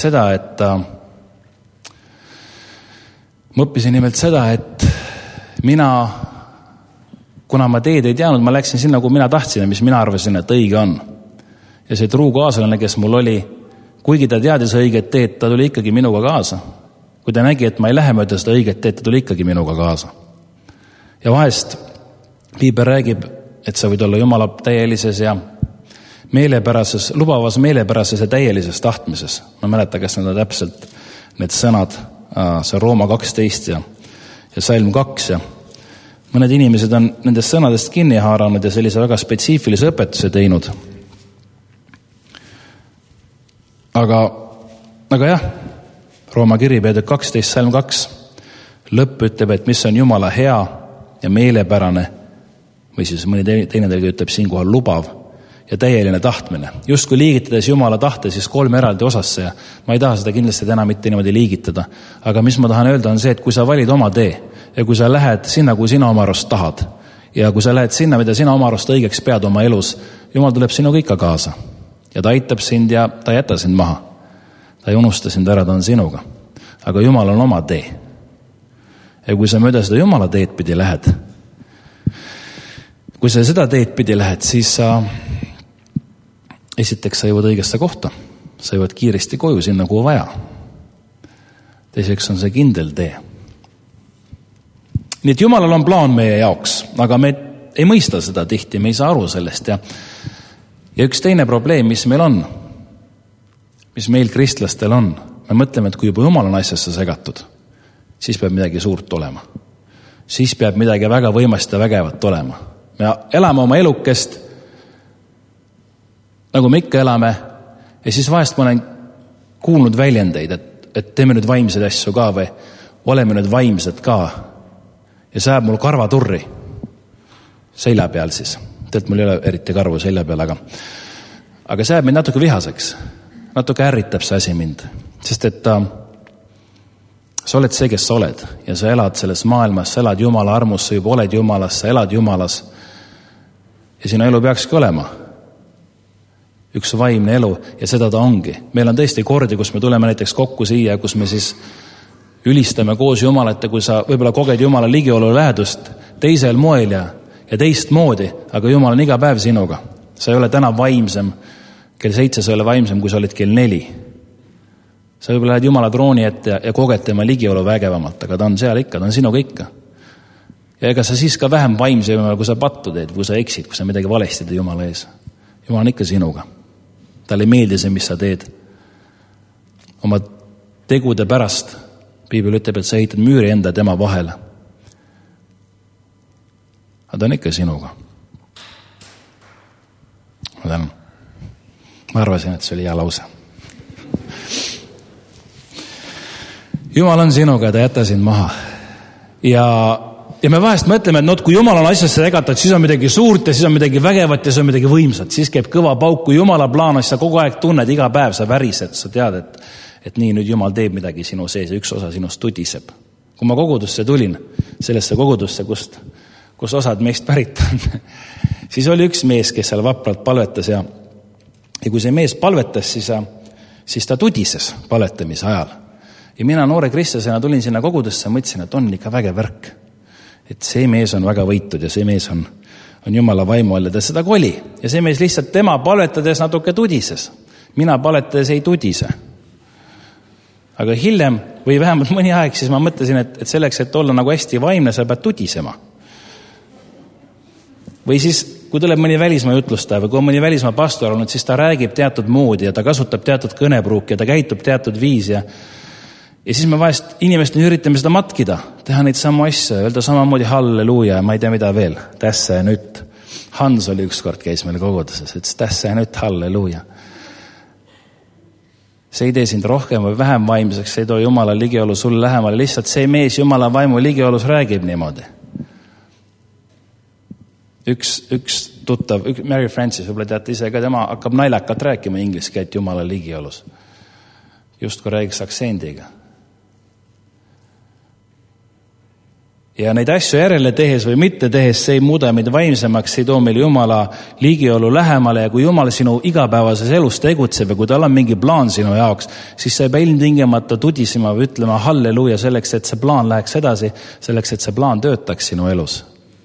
seda, et mina, kuna ma teed ei teadnud, ma läksin sinna, kuhu mina tahtsin ja mis mina arvasin, et õige on. Ja see truu kaaslane, kes mul oli, kuigi ta teadis õiget teed, ta tuli ikkagi minuga kaasa. Kui ta nägi, et ma ei lähe mööda seda õiget teed, ta tuli ikkagi minuga kaasa. Ja vahest Piibel räägib, et sa võid olla Jumala täielises ja meelepärases, lubavas meelepärases ja täielises tahtmises. Ma mäleta, kas need on täpselt need sõnad, see Rooma 12 ja Salm 2 ja mõned inimesed on nendest sõnadest kinni haaranud ja sellise väga spetsiifilise õpetuse teinud. Aga jah, Rooma kiri peatükk 12, Salm 2 lõpp ütleb, et mis on Jumala hea ja meelepärane või siis mõni teine telg ütleb siinkohal lubav ja täieline tahtmine. Just kui liigitades Jumala tahte, siis 3 eraldi osasse ja ma ei taha seda kindlasti täna mitte niimoodi liigitada. Aga mis ma tahan öelda on see, et kui sa valid oma tee ja kui sa lähed sinna, kui sina oma arust tahad ja kui sa lähed sinna, mida sina oma arust õigeks pead oma elus, Jumal tuleb sinuga ikka kaasa ja ta aitab sind ja ta ei jäta sind maha. Ta ei unusta sind ära, ta on sinuga. Aga Jumal on oma tee. Ja kui sa mööda seda Jumala teed pidi lähed, kui sa seda teed pidi lähed, siis sa esiteks sa jõuad õigesse kohta. Sa jõuad kiiresti koju sinna, kuhu vaja. Teiseks on see kindel tee. Nii et Jumalal on plaan meie jaoks, aga me ei mõista seda tihti, me ei saa aru sellest. Ja üks teine probleem, mis meil on, mis meil kristlastel on, me mõtleme, et kui juba Jumal on asjasse segatud, siis peab midagi suurt olema. Siis peab midagi väga võimast ja vägevat olema. Me elame oma elukest, nagu me ikka elame, ja siis vahest ma olen kuulnud väljendeid, et teeme nüüd vaimseid asju ka või oleme nüüd vaimsed ka. Ja see ajab mul karvaturri selja peal siis. Tead, mul ei ole eriti karvu selja peal, aga see ajab mind natuke vihaseks. Natuke ärritab see asi mind. Sest et sa oled see, kes sa oled ja sa elad selles maailmas, sa elad Jumala armus, sa juba oled Jumalas, sa elad Jumalas ja sinu elu peakski olema üks vaimne elu ja seda ta ongi. Meil on tõesti kordi, kus me tuleme näiteks kokku siia, kus me siis ülistame koos Jumalat ja kui sa võib-olla koged Jumala ligiolu lähedust teisel moel ja teist moodi, aga Jumal on iga päev sinuga. Sa ei ole täna vaimsem, kell 7 sa ei ole vaimsem, kui sa oled kell 4. Sa võib-olla lähed Jumala trooni ette ja koged tema ligiolu vägevamalt, aga ta on seal ikka, ta on sinuga ikka. Ja ega sa siis ka vähem vaimsem, kui sa pattu teed, kui sa eksid, kui sa midagi valesti teed Jumala ees. Jumal on ikka sinuga. Talle ei meeldi see, mis sa teed. Oma tegude pärast Piibel ütleb, et sa ehitad müüri enda tema vahele. Aga ta on ikka sinuga. Ma arvasin, et see oli hea lause. Jumal on sinuga, ta jäta sind maha. Ja me vahest mõtleme, et kui Jumal on asjasse segatud, siis on midagi suurt ja siis on midagi vägevat ja siis on midagi võimsat. Siis käib kõva pauk, kui Jumala plaanas, sa kogu aeg tunned, iga päev sa värised, sa tead, et nii nüüd Jumal teeb midagi sinu sees ja üks osa sinust tudiseb. Kui ma kogudusse tulin, sellesse kogudusse, kus osad meist pärit on, siis oli üks mees, kes seal vapralt palvetas ja kui see mees palvetas, siis ta tudises palvetamise ajal. Ja mina noore kristlasena tulin sinna kogudusse ja mõtlesin, et on ikka vägev värk. Et see mees on väga võitud ja see mees on Jumala vaimu all ja ta seda koli. Ja see mees lihtsalt tema palvetades natuke tudises. Mina palvetades ei tudise. Aga hiljem või vähemalt mõni aeg, siis ma mõtlesin, et selleks, et olla nagu hästi vaimne, sa pead tudisema. Või siis, kui tuleb mõni välismaa jutlustaja või kui on mõni välismaa pastor olnud, siis ta räägib teatud moodi ja ta kasutab teatud kõnepruuki ja ta käitub teatud viis ja siis me vahest inimestele üritame seda matkida, teha neid samu asja, öelda samamoodi halleluuja ja ma ei tea mida veel, tässä ja nüüd. Hans oli ükskord käis meil koguduses, ütles tässä ja nüüd halleluuja. See ei tee sind rohkem või vähem vaimseks, see ei too Jumala ligiolu sulle lähemale, lihtsalt see mees Jumala vaimu ligiolus räägib niimoodi. Üks tuttav, Mary Francis, võib-olla teate ise ka, tema hakkab naljakat rääkima inglise keelt Jumala ligiolus. Just kui räägiks aktsendiga. Ja neid asju järele tehes või mitte tehes, see ei muuda meid vaimsemaks, see ei too meil Jumala ligiolu lähemale ja kui Jumal sinu igapäevases elus tegutseb ja kui tal on mingi plaan sinu jaoks, siis sa ei pea ilmtingimata tudisima või ütlema halleluuja selleks, et see plaan läheks edasi, selleks, et see plaan töötaks sinu elus.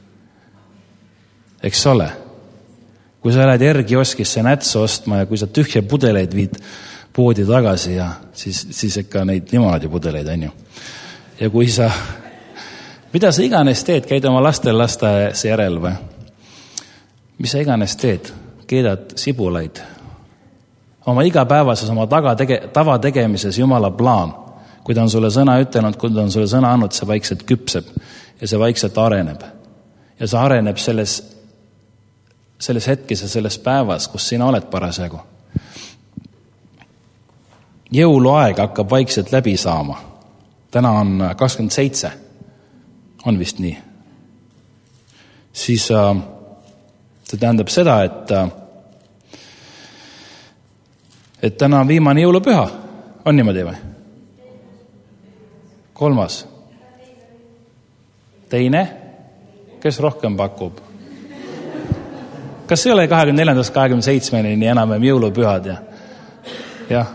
Eks ole? Kui sa lähed Ergioskisse nätsu ostma ja kui sa tühja pudeleid viid poodi tagasi ja siis ikka neid limonaadipudeleid on ju. Ja kui sa mida sa iganes teed, käid oma lastel lasteaias järel või? Mis sa iganes teed? Keedad sibulaid. Oma igapäevases, oma tavategemises Jumala plaan. Kui ta on sulle sõna ütelnud, kui ta on sulle sõna andnud, see vaikselt küpseb ja see vaikselt areneb. Ja see areneb selles hetkes ja selles päevas, kus sina oled parasjagu. Jõuluaeg hakkab vaikselt läbi saama. Täna on 27. On vist nii. Siis see tähendab seda, et täna on viimane jõulupüha. On niimoodi või? 3. Teine? Kes rohkem pakub? Kas ei ole 24. 27. nii enam jõulupühad? Jah.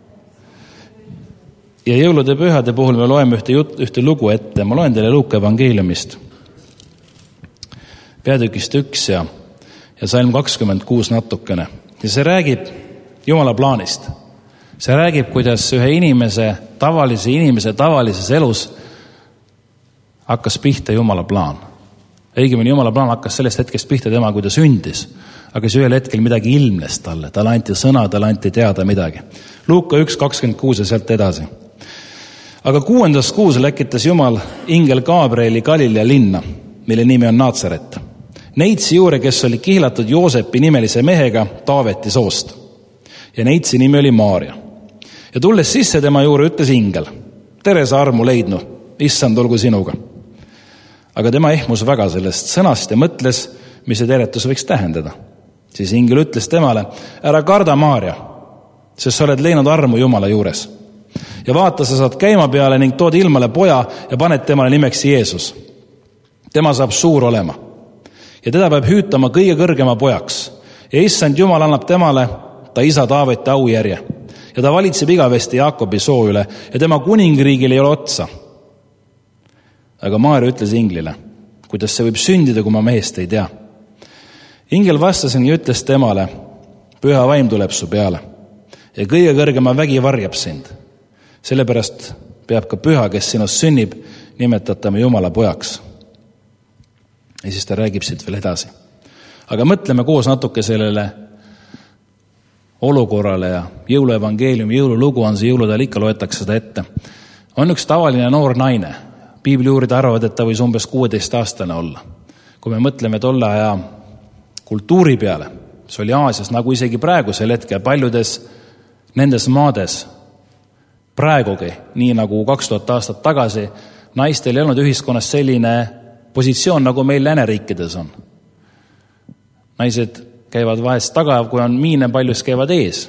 Ja jõulude pühade puhul me loeme ühte lugu ette. Ma loen teile Luuka evangeeliumist. Peatükist 1 ja salm 26 natukene. Ja see räägib Jumala plaanist. See räägib, kuidas ühe tavalise tavalises elus hakkas pihta Jumala plaan. Õigemini Jumala plaan hakkas sellest hetkest pihta tema, kui ta sündis. Aga see ühel hetkel midagi ilmnes talle. Talle anti sõna, talle anti teada midagi. Luuka 1.26 ja sealt edasi. Aga 6. kuus läkitas Jumal ingel Gabrieli Galilea linna, mille nimi on Naatsaret. Neitsi juure, kes oli kihlatud Joosepi nimelise mehega Taaveti soost. Ja neitsi nimi oli Maaria. Ja tulles sisse tema juurde ütles ingel, tere sa armu leidnu, issand olgu sinuga. Aga tema ehmus väga sellest sõnast ja mõtles, mis see teretus võiks tähendada. Siis ingel ütles temale, ära karda Maaria, sest sa oled leidnud armu Jumala juures. Ja vaata, sa saad käima peale ning tood ilmale poja ja paned temale nimeks Jeesus. Tema saab suur olema. Ja teda peab hüütama kõige kõrgema pojaks. Ja issand Jumal annab temale ta isa Taaveti aujärje. Ja ta valitseb igavesti Jaakobi soo üle ja tema kuningriigil ei ole otsa. Aga Maarja ütles inglile, kuidas see võib sündida, kui ma mehest ei tea. Ingel vastas ja ütles temale, püha vaim tuleb su peale ja kõige kõrgema vägi varjab sind. Sellepärast peab ka püha, kes sinust sünnib, nimetatama Jumala pojaks. Ja siis ta räägib siit veel edasi. Aga mõtleme koos natuke sellele olukorrale ja jõuluevangeeliumi, jõululugu on see, jõuludel ikka loetakse seda ette. On üks tavaline noor naine. Piibliuurid arvavad, et ta võis umbes 16-aastane olla. Kui me mõtleme tolle aja kultuuri peale, see oli Aasias nagu isegi praegusel hetkel paljudes nendes maades praegugi, nii nagu 2000 aastat tagasi, naistel ei olnud ühiskonnas selline positsioon, nagu meil lääneriikides on. Naised käivad vahest taga, kui on miine, paljus käivad ees.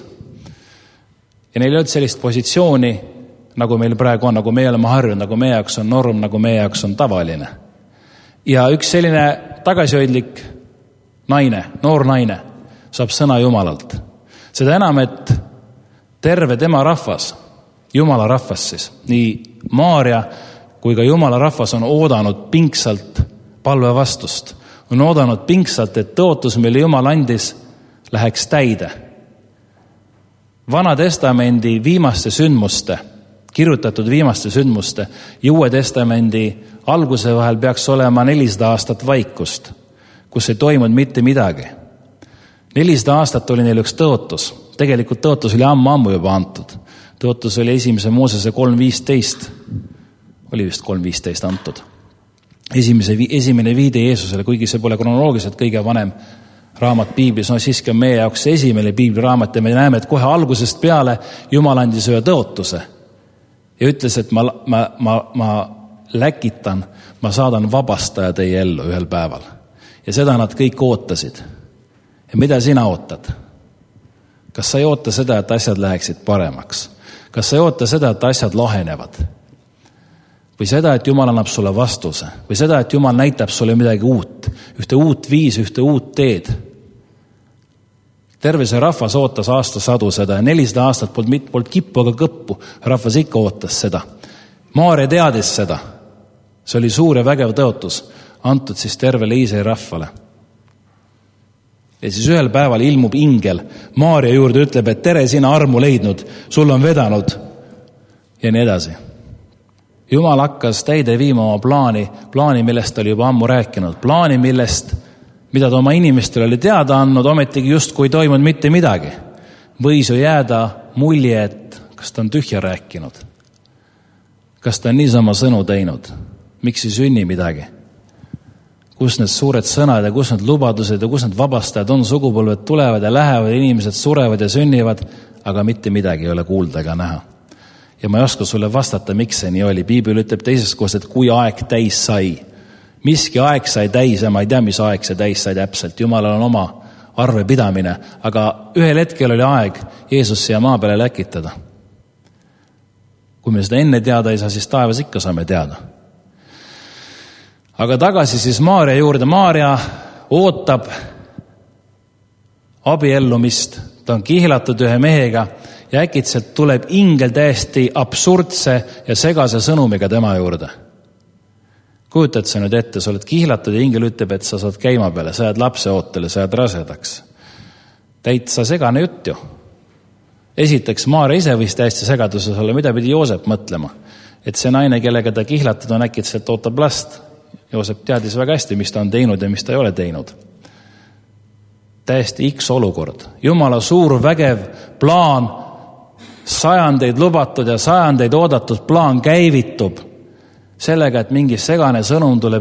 Ja neil ei olnud sellist positsiooni, nagu meil praegu on, nagu meie oleme harjunud, nagu meie jaoks on norm, nagu meie jaoks on tavaline. Ja üks selline tagasihoidlik naine, noor naine, saab sõna Jumalalt. Seda enam, et terve tema rahvas, Jumala rahvas siis, nii Maarja kui ka Jumala rahvas on oodanud pingsalt palve vastust. On oodanud pingsalt, et tõotus, mille Jumal andis, läheks täide. Vana testamendi viimaste sündmuste, kirjutatud viimaste sündmuste ja Uue testamendi alguse vahel peaks olema 400 aastat vaikust, kus ei toimunud mitte midagi. 400 aastat oli neil üks tõotus. Tegelikult tõotus oli ammu juba antud. Tõotus oli 1. Moosese 3.15. Oli vist 3.15 antud. Esimene viide Jeesusele, kuigi see pole kronoloogiliselt kõige vanem raamat piiblis, no siiski on meie jaoks esimene piibliraamat ja me näeme, et kohe algusest peale Jumal andis ühe tõotuse ja ütles, et ma läkitan, ma saadan vabastaja teie ellu ühel päeval. Ja seda nad kõik ootasid. Ja mida sina ootad? Kas sa ei oota seda, et asjad läheksid paremaks? Kas sa ei oota seda, et asjad lahenevad? Või seda, et Jumal annab sulle vastuse? Või seda, et Jumal näitab sulle midagi uut? Ühte uut viis, ühte uut teed? Terve see rahvas ootas aastasadu seda ja 400 aastat polnud kippu aga kõppu. Rahvas ikka ootas seda. Maarja teadis seda. See oli suur ja vägev tõotus, antud siis tervele Iisraeli rahvale. Ja siis ühel päeval ilmub ingel Maarja juurde, ütleb, et tere, sina armu leidnud, sul on vedanud ja nii edasi. Jumal hakkas täide viima oma plaani, millest ta oli juba ammu rääkinud, plaani, mida ta oma inimestele oli teada andnud, ometigi just kui toimunud mitte midagi. Võis ju jääda mulje, et kas ta on tühja rääkinud, kas ta on niisama sõnu teinud, miks ei sünni midagi. Kus need suured sõnad ja kus need lubadused ja kus need vabastajad on, sugupolved tulevad ja lähevad, inimesed surevad ja sünnivad, aga mitte midagi ei ole kuulda ega näha. Ja ma ei oska sulle vastata, miks see nii oli. Piibel ütleb teises kohas, et kui aeg täis sai. Miski aeg sai täis ja ma ei tea, mis aeg see täis sai täpselt. Jumalal on oma arvepidamine, aga ühel hetkel oli aeg Jeesus siia maa peale läkitada. Kui me seda enne teada ei saa, siis taevas ikka saame teada. Aga tagasi siis Maarja juurde. Maarja ootab abiellumist. Ta on kihlatud ühe mehega ja äkitselt tuleb ingel täiesti absurdse ja segase sõnumiga tema juurde. Kujutad sa nüüd ette, sa oled kihlatud ja ingel ütleb, et sa saad käima peale, sa jääd lapse ootele, sa jääd rasedaks. Täitsa segane jutt ju. Esiteks Maarja ise võis täiesti segaduses olla, mida pidi Joosep mõtlema. Et see naine, kellega ta kihlatud on, äkitselt ootab last. Joosep teadis väga hästi, mis ta on teinud ja mis ta ei ole teinud. Täiesti X olukord. Jumala suur vägev plaan, sajandeid lubatud ja sajandeid oodatud plaan käivitub sellega, et mingi segane sõnum tuleb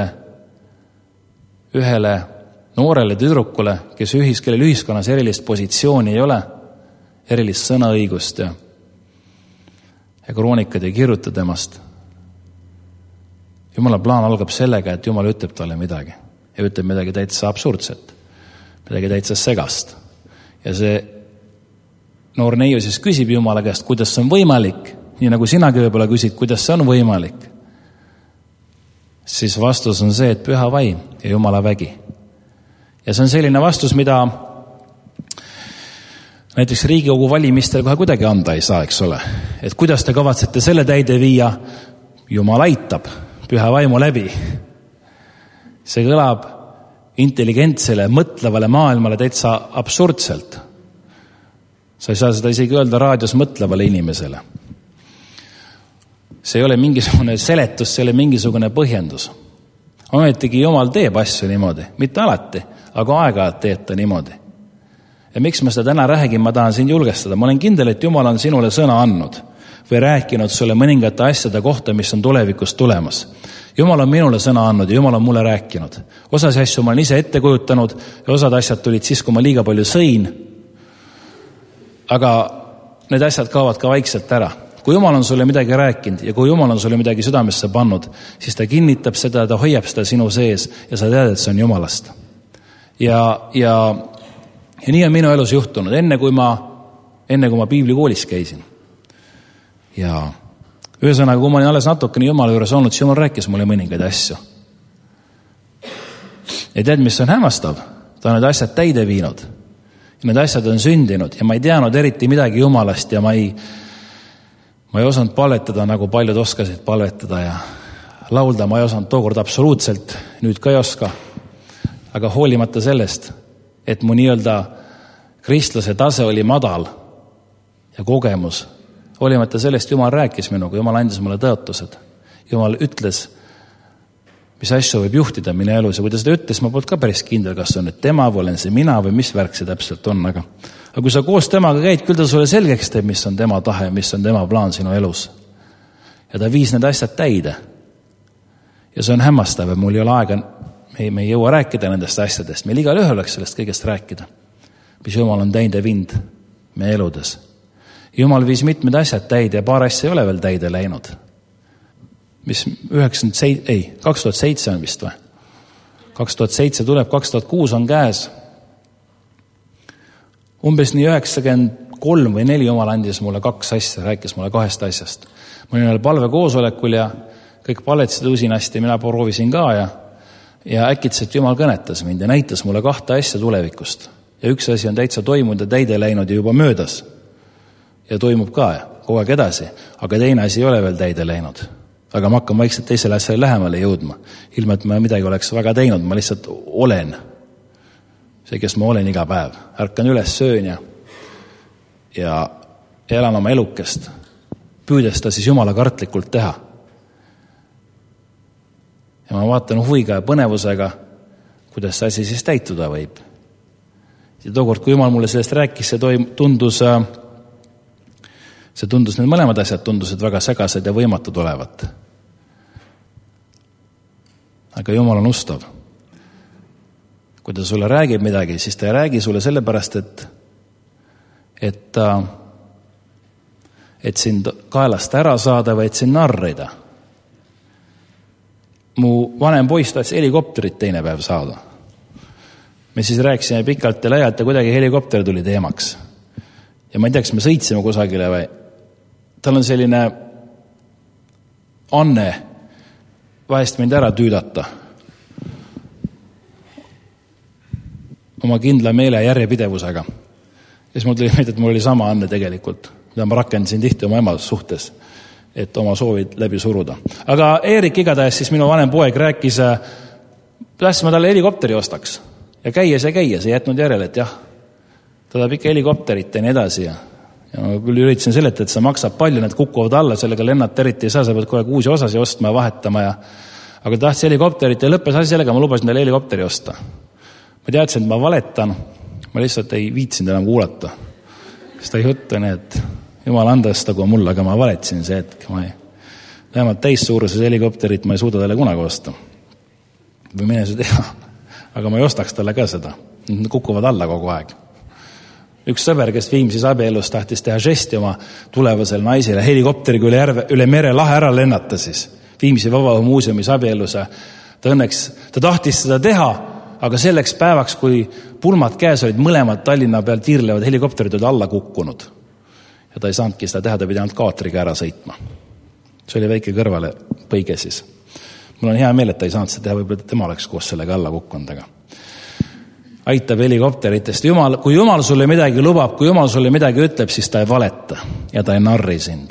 ühele noorele tüdrukule, kellel ühiskonnas erilist positsiooni ei ole, erilist sõnaõigust ja kroonikad ei kirjuta temast. Jumala plaan algab sellega, et Jumal ütleb talle midagi ja ütleb midagi täitsa absurdset, midagi täitsa segast. Ja see noor neiu siis küsib Jumala käest, kuidas see on võimalik. nii nagu sinagi võib-olla küsid, kuidas see on võimalik, siis vastus on see, et püha vaim ja Jumala vägi. Ja see on selline vastus, mida näiteks Riigikogu valimistel kohe kuidagi anda ei saa, eks ole. Et kuidas te kavatsete selle täide viia? Jumal aitab püha vaimu läbi. See kõlab intelligentsele, mõtlevale maailmale täitsa absurdselt. Sa ei saa seda isegi öelda raadios mõtlevale inimesele. See ei ole mingisugune seletus, see ei ole mingisugune põhjendus. Ometigi Jumal teeb asju niimoodi, mitte alati, aga aeg-ajalt teeb ta niimoodi. Ja miks ma seda täna räägin, ma tahan siin julgestada. Ma olen kindel, et Jumal on sinule sõna andnud või rääkinud sulle mõningate asjade kohta, mis on tulevikus tulemas. Jumal on minule sõna andnud ja Jumal on mulle rääkinud. Osas asju ma olen ise ette kujutanud ja osad asjad tulid siis, kui ma liiga palju sõin. Aga need asjad kaovad ka vaikselt ära. Kui Jumal on sulle midagi rääkinud ja kui Jumal on sulle midagi südamesse pannud, siis ta kinnitab seda, ta hoiab seda sinu sees ja sa tead, et see on Jumalast. Ja nii on minu elus juhtunud, enne kui ma piiblikoolis käisin. Ja ühesõnaga, kui ma olin alles natukene Jumala juures olnud, siis Jumal rääkis mulle mõningaid asju. Ja tead, mis on hämmastav? Ta on need asjad täide viinud. Ja need asjad on sündinud ja ma ei teadnud eriti midagi Jumalast ja ma ei osanud palvetada, nagu paljud oskasid palvetada ja laulda. Ma ei osanud tookord absoluutselt, nüüd ka ei oska. Aga hoolimata sellest, et mu nii-öelda kristlase tase oli madal ja kogemus, hoolimata sellest Jumal rääkis minuga, Jumal andis mulle tõotused. Jumal ütles, mis asju võib juhtida minu elus ja kui ta seda ütles, ma polnud ka päris kindel, kas on nüüd tema või olen see mina või mis värk see täpselt on. Aga kui sa koos temaga käid, küll ta sulle selgeks teeb, mis on tema tahe, mis on tema plaan sinu elus. Ja ta viis need asjad täide. Ja see on hämmastav, et mul ei ole aega, me ei jõua rääkida nendest asjadest. Meil igal ühel oleks sellest kõigest rääkida, mis Jumal on täide vind meie eludes. Jumal viis mitmed asjad täide ja paar asja ei ole veel täide läinud. Mis 2007 on vist või? 2007 tuleb, 2006 on käes. Umbes nii 93 või 4 Jumal andis mulle 2 asja, rääkis mulle 2 asjast. Ma olin palve koosolekul ja kõik palvetsid usinasti, mina proovisin ka ja äkitselt Jumal kõnetas mind ja näitas mulle 2 asja tulevikust. Ja üks asi on täitsa toimunud ja täide läinud ja juba möödas. Ja toimub ka kogu aeg edasi, aga teine asi ei ole veel täide läinud. Aga ma hakkan vaikselt teisele asjale lähemale jõudma. Ilma, et ma midagi oleks väga teinud, ma lihtsalt olen. See, kes ma olen iga päev. Ärkan üles, söön ja elan oma elukest. Püüdes ta siis Jumala kartlikult teha. Ja ma vaatan huviga ja põnevusega, kuidas see asi siis täituda võib. Ja tookord, kui Jumal mulle sellest rääkis, see tundus, need mõlemad asjad tundusid väga segased ja võimatud olevat. Aga Jumal on ustav. Kui ta sulle räägib midagi, siis ta ei räägi sulle sellepärast, et sind kaelast ära saada või et sind narrida. Mu vanem poiss tahtis helikopterit teine päev saada. Me siis rääkisime pikalt ja laialt ja kuidagi helikopter tuli teemaks. Ja ma ei tea, kas me sõitsime kusagile või. Tal on selline anne vahest mind ära tüüdata. Oma kindla meele järjepidevusega. Ja siis mul tuli meelde, et mul oli sama anne tegelikult, mida ma rakendasin tihti oma ema suhtes, et oma soovid läbi suruda. Aga Eerik igatahes siis minu vanem poeg rääkis, tahtsime talle helikopteri ostaks. Ja käies, ei jätnud järele, et jah, ta tahab ikka helikopterit ja nii edasi. Ja ma küll üritasin seletada, et see maksab palju, need kukuvad alla, sellega lennata eriti ei saa, sa pead kogu aeg uusi osasi ostma ja vahetama. Aga ta tahtis helikopterit ja lõppes asi sellega, ma lubasin talle helikopteri osta. Ma teadsin, et ma valetan, ma lihtsalt ei viitsinud enam kuulata. Seda juttu nii, et Jumal andastagu mulle, aga ma valetasin see hetk. Vähemalt täissuuruses helikopterit ma ei suuda talle kunagi osta. Või mine see teha. Aga ma ei ostaks talle ka seda. Nad kukuvad alla kogu aeg. Üks sõber, kes Viimsis abielus tahtis teha žesti oma tulevasel naisele helikopteriga üle mere lahe ära lennata siis. Viimsi Vabaõhumuuseumis abielus. Ta tahtis seda teha, aga selleks päevaks, kui pulmad käes olid mõlemad Tallinna peal tiirlevad helikopterid olid alla kukkunud. ja ta ei saanudki seda teha, ta pidi ainult kaatriga ära sõitma. See oli väike kõrvale põige siis. Mul on hea meel, et ta ei saanud seda teha, võib-olla tema oleks koos sellega alla kukkunud, aga aitab helikopteritest. Kui Jumal sulle midagi lubab, kui Jumal sulle midagi ütleb, siis ta ei valeta ja ta ei narri sind.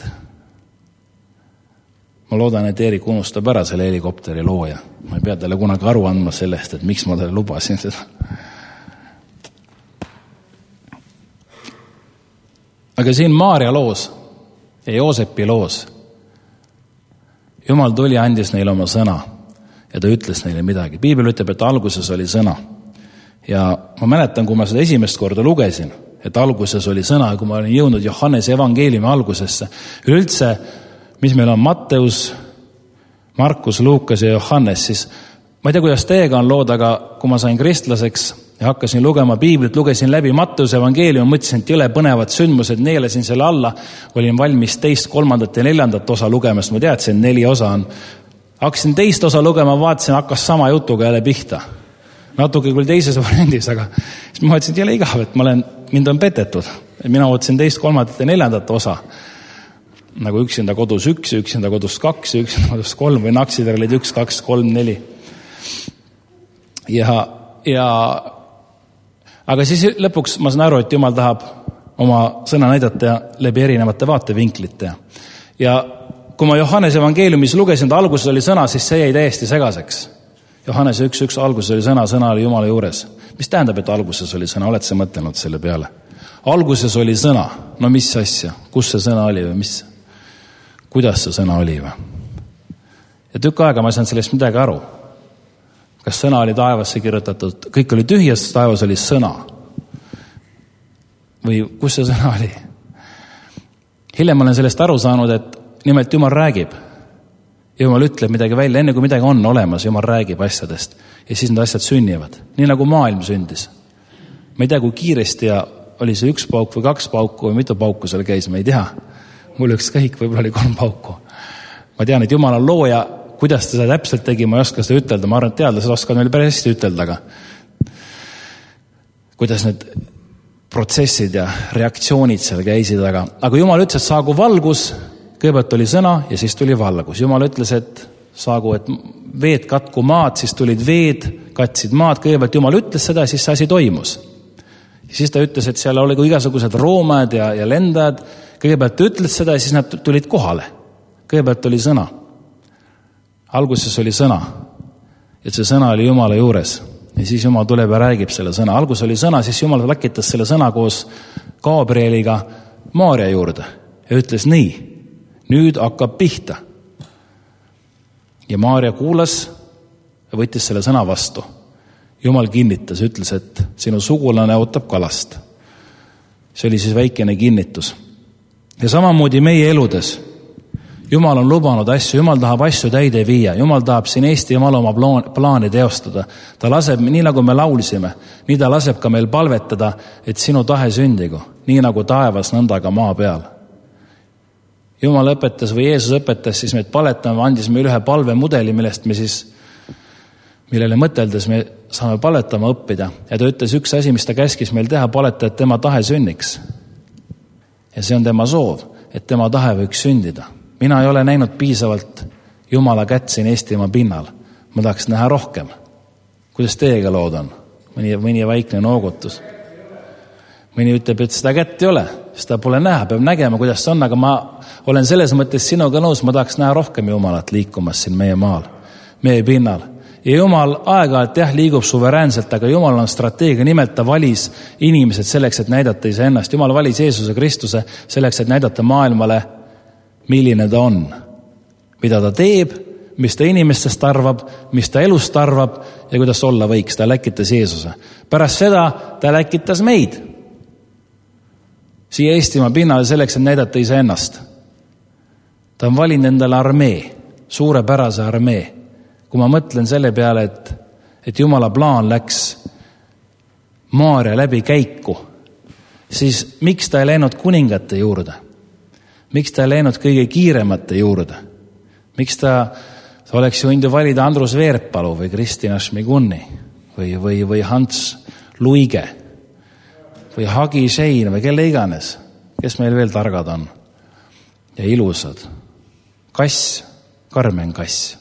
Ma loodan, et Eerik unustab ära selle helikopteri looja. Ma ei pea talle kunagi aru andma sellest, et miks ma talle lubasin seda. Aga siin Maarja loos ja Joosepi loos Jumal tuli, andis neile oma sõna ja ta ütles neile midagi. Piibel ütleb, et alguses oli sõna. Ja ma mäletan, kui ma seda esimest korda lugesin, et alguses oli sõna ja kui ma olin jõudnud Johannese evangeeliumi algusesse, üleüldse, mis meil on Matteus, Markus, Luukas ja Johannes, siis ma ei tea, kuidas teiega on lood, aga kui ma sain kristlaseks ja hakkasin lugema Piiblit, lugesin läbi Matteuse evangeeliumi, mõtlesin, et jõle põnevad sündmused, neelasin selle alla, olin valmis 2., 3. ja 4. osa lugemast, ma teadsin, 4 osa on. Hakkasin 2. osa lugema, vaatasin, hakkas sama jutuga jälle pihta. Natuke küll teises variandis, aga siis ma mõtlesin, et jõle igav, et mind on petetud. Mina ootasin 2., 3. ja 4. osa. Nagu üksinda kodus 1, üksinda kodus 2, üksinda kodus 3 või Naksider olid 1, 2, 3, 4. Aga siis lõpuks ma saan aru, et Jumal tahab oma sõna näidata läbi erinevate vaatevinklite. Ja kui ma Johannese evangeeliumis lugesin, et alguses oli sõna, siis see jäi täiesti segaseks. Johannes 1.1 alguses oli sõna, sõna oli Jumala juures. Mis tähendab, et alguses oli sõna? Oled sa mõtelnud selle peale? Alguses oli sõna. No mis asja? Kus see sõna oli või mis? Kuidas see sõna oli või? Ja tükk aega ma ei saanud sellest midagi aru. Kas sõna oli taevasse kirjutatud? Kõik oli tühjas, taevas oli sõna. Või kus see sõna oli? Hiljem olen sellest aru saanud, et nimelt Jumal räägib. Jumal ütleb midagi välja, enne kui midagi on olemas, Jumal räägib asjadest. Ja siis need asjad sünnivad. Nii nagu maailm sündis. Ma ei tea, kui kiiresti ja oli see 1 pauk või 2 pauku või mitu pauku seal käis, ma ei tea. Mul üks kõik, võib-olla oli 3 pauku. Ma tean, et Jumal on looja, kuidas ta seda täpselt tegi, ma ei oska seda ütelda. Ma arvan, et teadlased oskavad meil päris hästi ütelda, aga kuidas need protsessid ja reaktsioonid seal käisid. Aga Jumal ütles, et saagu valgus, kõigepealt oli sõna ja siis tuli valgus. Jumal ütles, et saagu, et veed katku maad, siis tulid veed, katsid maad. Kõigepealt Jumal ütles seda ja siis see asi toimus. Ja siis ta ütles, et seal oli igasugused roomad ja lendajad. Kõigepealt ta ütles seda ja siis nad tulid kohale. Kõigepealt oli sõna. Alguses oli sõna. Et see sõna oli Jumala juures. Ja siis Jumal tuleb ja räägib selle sõna. Algus oli sõna, siis Jumal läkitas selle sõna koos Gabrieliga Maarja juurde. Ja ütles nii, nüüd hakkab pihta. Ja Maarja kuulas ja võttis selle sõna vastu. Jumal kinnitas, ütles, et sinu sugulane ootab kalast. See oli siis väikene kinnitus. Ja samamoodi meie eludes. Jumal on lubanud asju, Jumal tahab asju täide viia. Jumal tahab siin Eesti Jumal oma plaani teostada. Ta laseb, nii nagu me laulsime, nii ta laseb ka meil palvetada, et sinu tahe sündigu, nii nagu taevas, nõnda ka maa peal. Jumal õpetas või Jeesus õpetas, siis meid paletame, andis meile ühe palvemudeli, millele mõteldes me saame paletama õppida. Ja ta ütles üks asi, mis ta käskis meil teha, paleta, et tema tahe sünniks. Ja see on tema soov, et tema tahe võiks sündida. Mina ei ole näinud piisavalt Jumala kätt siin Eestimaa pinnal. Ma tahaks näha rohkem. Kuidas teiega lood on? Mõni vaikne noogutus. Mõni ütleb, et seda kätt ei ole. Seda pole näha, peab nägema, kuidas see on, aga ma olen selles mõttes sinuga nõus, ma tahaks näha rohkem Jumalat liikumas siin meie maal, meie pinnal. Ja Jumal aeg-ajalt liigub suveräänselt, aga Jumal on strateegia, nimelt ta valis inimesed selleks, et näidata iseennast. Jumal valis Jeesuse Kristuse selleks, et näidata maailmale, milline ta on, mida ta teeb, mis ta inimestest arvab, mis ta elust arvab ja kuidas olla võiks. Ta läkitas Jeesuse. Pärast seda ta läkitas meid siia Eestimaa pinnale selleks, et näidata iseennast. Ta on valinud endale armee, suurepärase armee. Kui ma mõtlen selle peale, et Jumala plaan läks Maarja läbi käiku, siis miks ta ei läinud kuningate juurde? Miks ta ei läinud kõige kiiremate juurde? Miks ta oleks võinud valida Andrus Veerpalu või Kristina Šmigunni või Hans Luige või Hagi Šein või kelle iganes, kes meil veel targad on ja ilusad? Kass, Karmen Kass.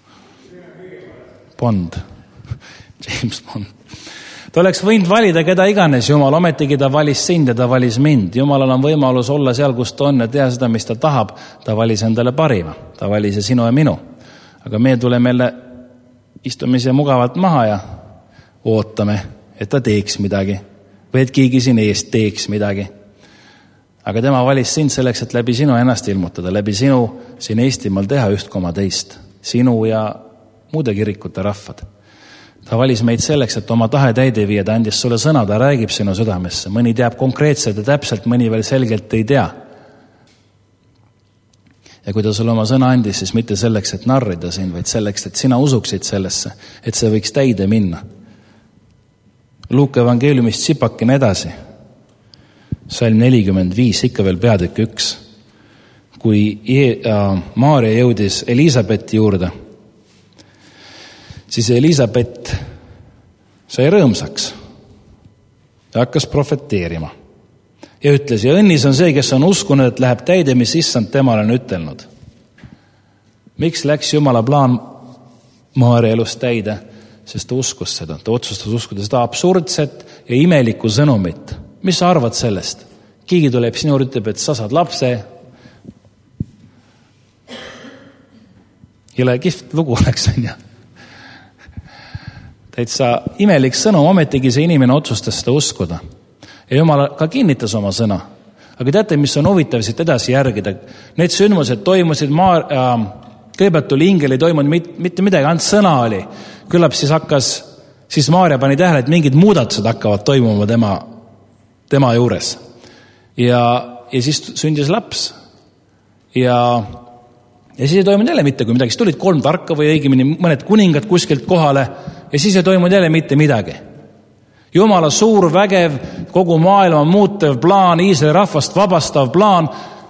Bond, James Bond. Ta oleks võinud valida keda iganes Jumal, ometigi ta valis sind ja ta valis mind. Jumalal on võimalus olla seal, kus ta on ja teha seda, mis ta tahab. Ta valis endale parima. Ta valis sinu ja minu. Aga me tuleme jälle istumise mugavalt maha ja ootame, et ta teeks midagi. Või et keegi siin eest teeks midagi. Aga tema valis sind selleks, et läbi sinu ennast ilmutada. Läbi sinu siin Eestimaal teha üht koma teist. Sinu ja muude kirikute rahvad. Ta valis meid selleks, et oma tahe täide viia, ta andis sulle sõna, ta räägib sinu südamesse. Mõni teab konkreetselt ja täpselt, mõni veel selgelt ei tea. Ja kui ta sulle oma sõna andis, siis mitte selleks, et narrida sind, vaid selleks, et sina usuksid sellesse, et see võiks täide minna. Luuka evangeeliumist sipakene edasi. Salm 45, ikka veel peatükk 1. Kui Maaria jõudis Elisabethi juurde, siis Elisabet sai rõõmsaks ja hakkas profeteerima. Ja ütles, ja õnnis on see, kes on uskunud, et läheb täide, mis issand temale on ütelnud. Miks läks Jumala plaan Maaria elust täide? Sest ta uskus seda. Ta otsustas uskuda seda absurdset ja imelikku sõnumit. Mis sa arvad sellest? Keegi tuleb sinu ütleb, et sa saad lapse. Jõle kihvt lugu oleks, on ja. Täitsa imelik sõnum, ometigi see inimene otsustas seda uskuda. Ja Jumal ka kinnitas oma sõna. Aga teate, mis on huvitav siit edasi järgida? Need sündmused toimusid, kõigepealt tuli ingel, ei toimunud mitte midagi, ainult sõna oli. Küllap siis Maaria pani tähele, et mingid muudatused hakkavad toimuma tema juures. Ja siis sündis laps. Ja siis ei toimunud jälle mitte kui midagi. Siis tulid 3 tarka või õigemini mõned kuningad kuskilt kohale ja siis ei toimunud jälle mitte midagi. Jumala suur, vägev, kogu maailma muutev plaan, Iisraeli rahvast vabastav plaan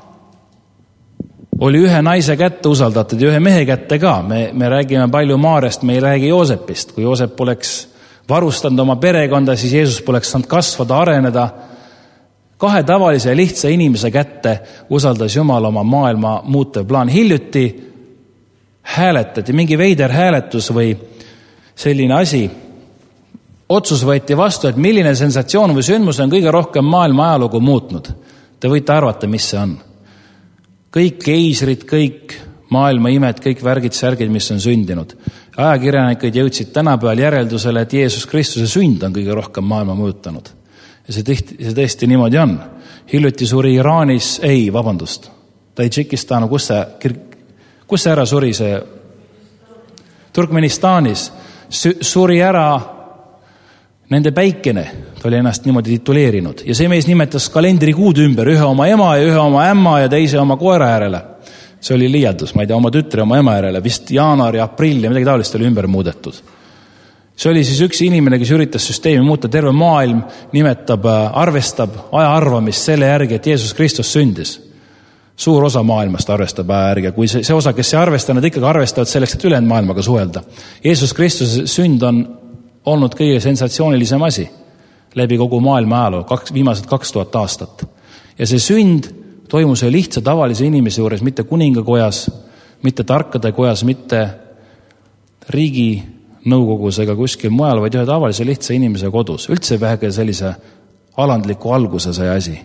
oli ühe naise kätte usaldatud ja ühe mehe kätte ka. Me räägime palju Maarjast, me ei räägi Joosepist. Kui Joosep poleks varustanud oma perekonda, siis Jeesus poleks saanud kasvada, areneda. 2 tavalise ja lihtsa inimese kätte usaldas Jumal oma maailma muutev plaan. Hiljuti hääletati, mingi veider hääletus või selline asi, otsus võeti vastu, et milline sensatsioon või sündmus on kõige rohkem maailma ajalugu muutnud. Te võite arvata, mis see on. Kõik keisrid, kõik maailma imed, kõik värgid, särgid, mis on sündinud. Ajakirjanikud jõudsid tänapäeval järeldusele, et Jeesus Kristuse sünd on kõige rohkem maailma mõjutanud. Ja see tõesti niimoodi on. Hiljuti suri Iraanis, Tadžikistanu, kus see ära suri see? Turkmenistanis suri ära nende päikene, ta oli ennast niimoodi tituleerinud. Ja see mees nimetas kalendrikuud ümber, ühe oma ema ja ühe oma ämma ja teise oma koera järele. See oli liialdus, ma ei tea, oma tütre oma ema järele, vist jaanuar ja aprill ja midagi taolist oli ümber muudetud. See oli siis üks inimene, kes üritas süsteemi muuta, terve maailm arvestab aja arvamist selle järgi, et Jeesus Kristus sündis. Suur osa maailmast arvestab aja järgi, kui see osa, kes ei arvesta, nad ikkagi arvestavad selleks, et ülejäänud maailmaga suhelda. Jeesus Kristuse sünd on olnud kõige sensatsioonilisem asi läbi kogu maailma ajaloo, viimased 2000 aastat. Ja see sünd toimus lihtsa tavalise inimese juures, mitte kuningakojas, mitte tarkade kojas, mitte riigi nõukogus ega kuskil mujal, vaid ühe tavalise lihtsa inimese kodus. Üldse vähegi sellise alandliku alguse sai asi.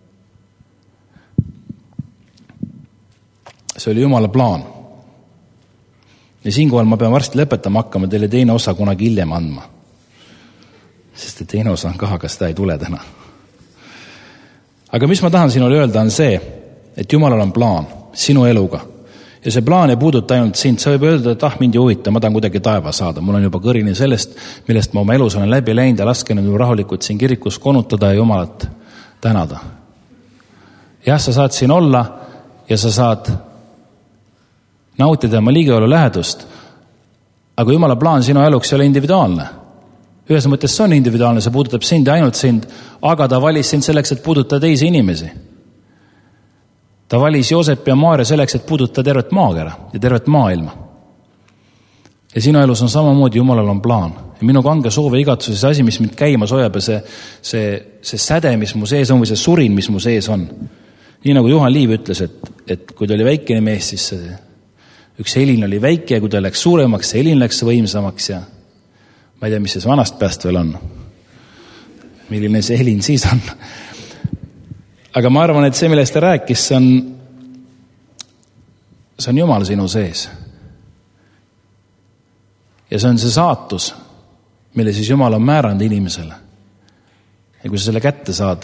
See oli Jumala plaan. Ja siinkohal ma pean varsti lõpetama hakkama teile teine osa kunagi hiljem andma. Sest teine osa on ka, aga seda ei tule täna. Aga mis ma tahan sinule öelda on see, et Jumalal on plaan sinu eluga. Ja see plaan ei puuduta ainult sind. Sa võib öelda, et mind ei huvita, ma tahan kuidagi taeva saada. Mul on juba kõrini sellest, millest ma oma elus olen läbi läinud ja laske nüüd rahulikult siin kirikus konutada ja Jumalat tänada. Jah, sa saad siin olla ja sa saad nautida oma liigeolu lähedust, aga Jumala plaan sinu eluks ei ole individuaalne. Ühes mõttes see on individuaalne, see puudutab sind ja ainult sind, aga ta valis sind selleks, et puudutada teisi inimesi. Ta valis Joosep ja Maaria selleks, et puudutada tervet maakera ja tervet maailma. Ja sinu elus on samamoodi, Jumalal on plaan. Ja minu kange soov ja igatsus, see asi, mis mind käimas hoiab ja see säde, mis mu sees on või see surin, mis mu sees on, Nii nagu Juhan Liiv ütles, et kui ta oli väikene mees, siis üks helin oli väike ja kui ta läks suuremaks, see helin läks võimsamaks ja ma ei tea, mis siis vanast pääst veel on. Milline see helin siis on. Aga ma arvan, et see, millest ta rääkis, see on Jumal sinu sees. Ja see on see saatus, mille siis Jumal on määranud inimesele. Ja kui sa selle kätte saad,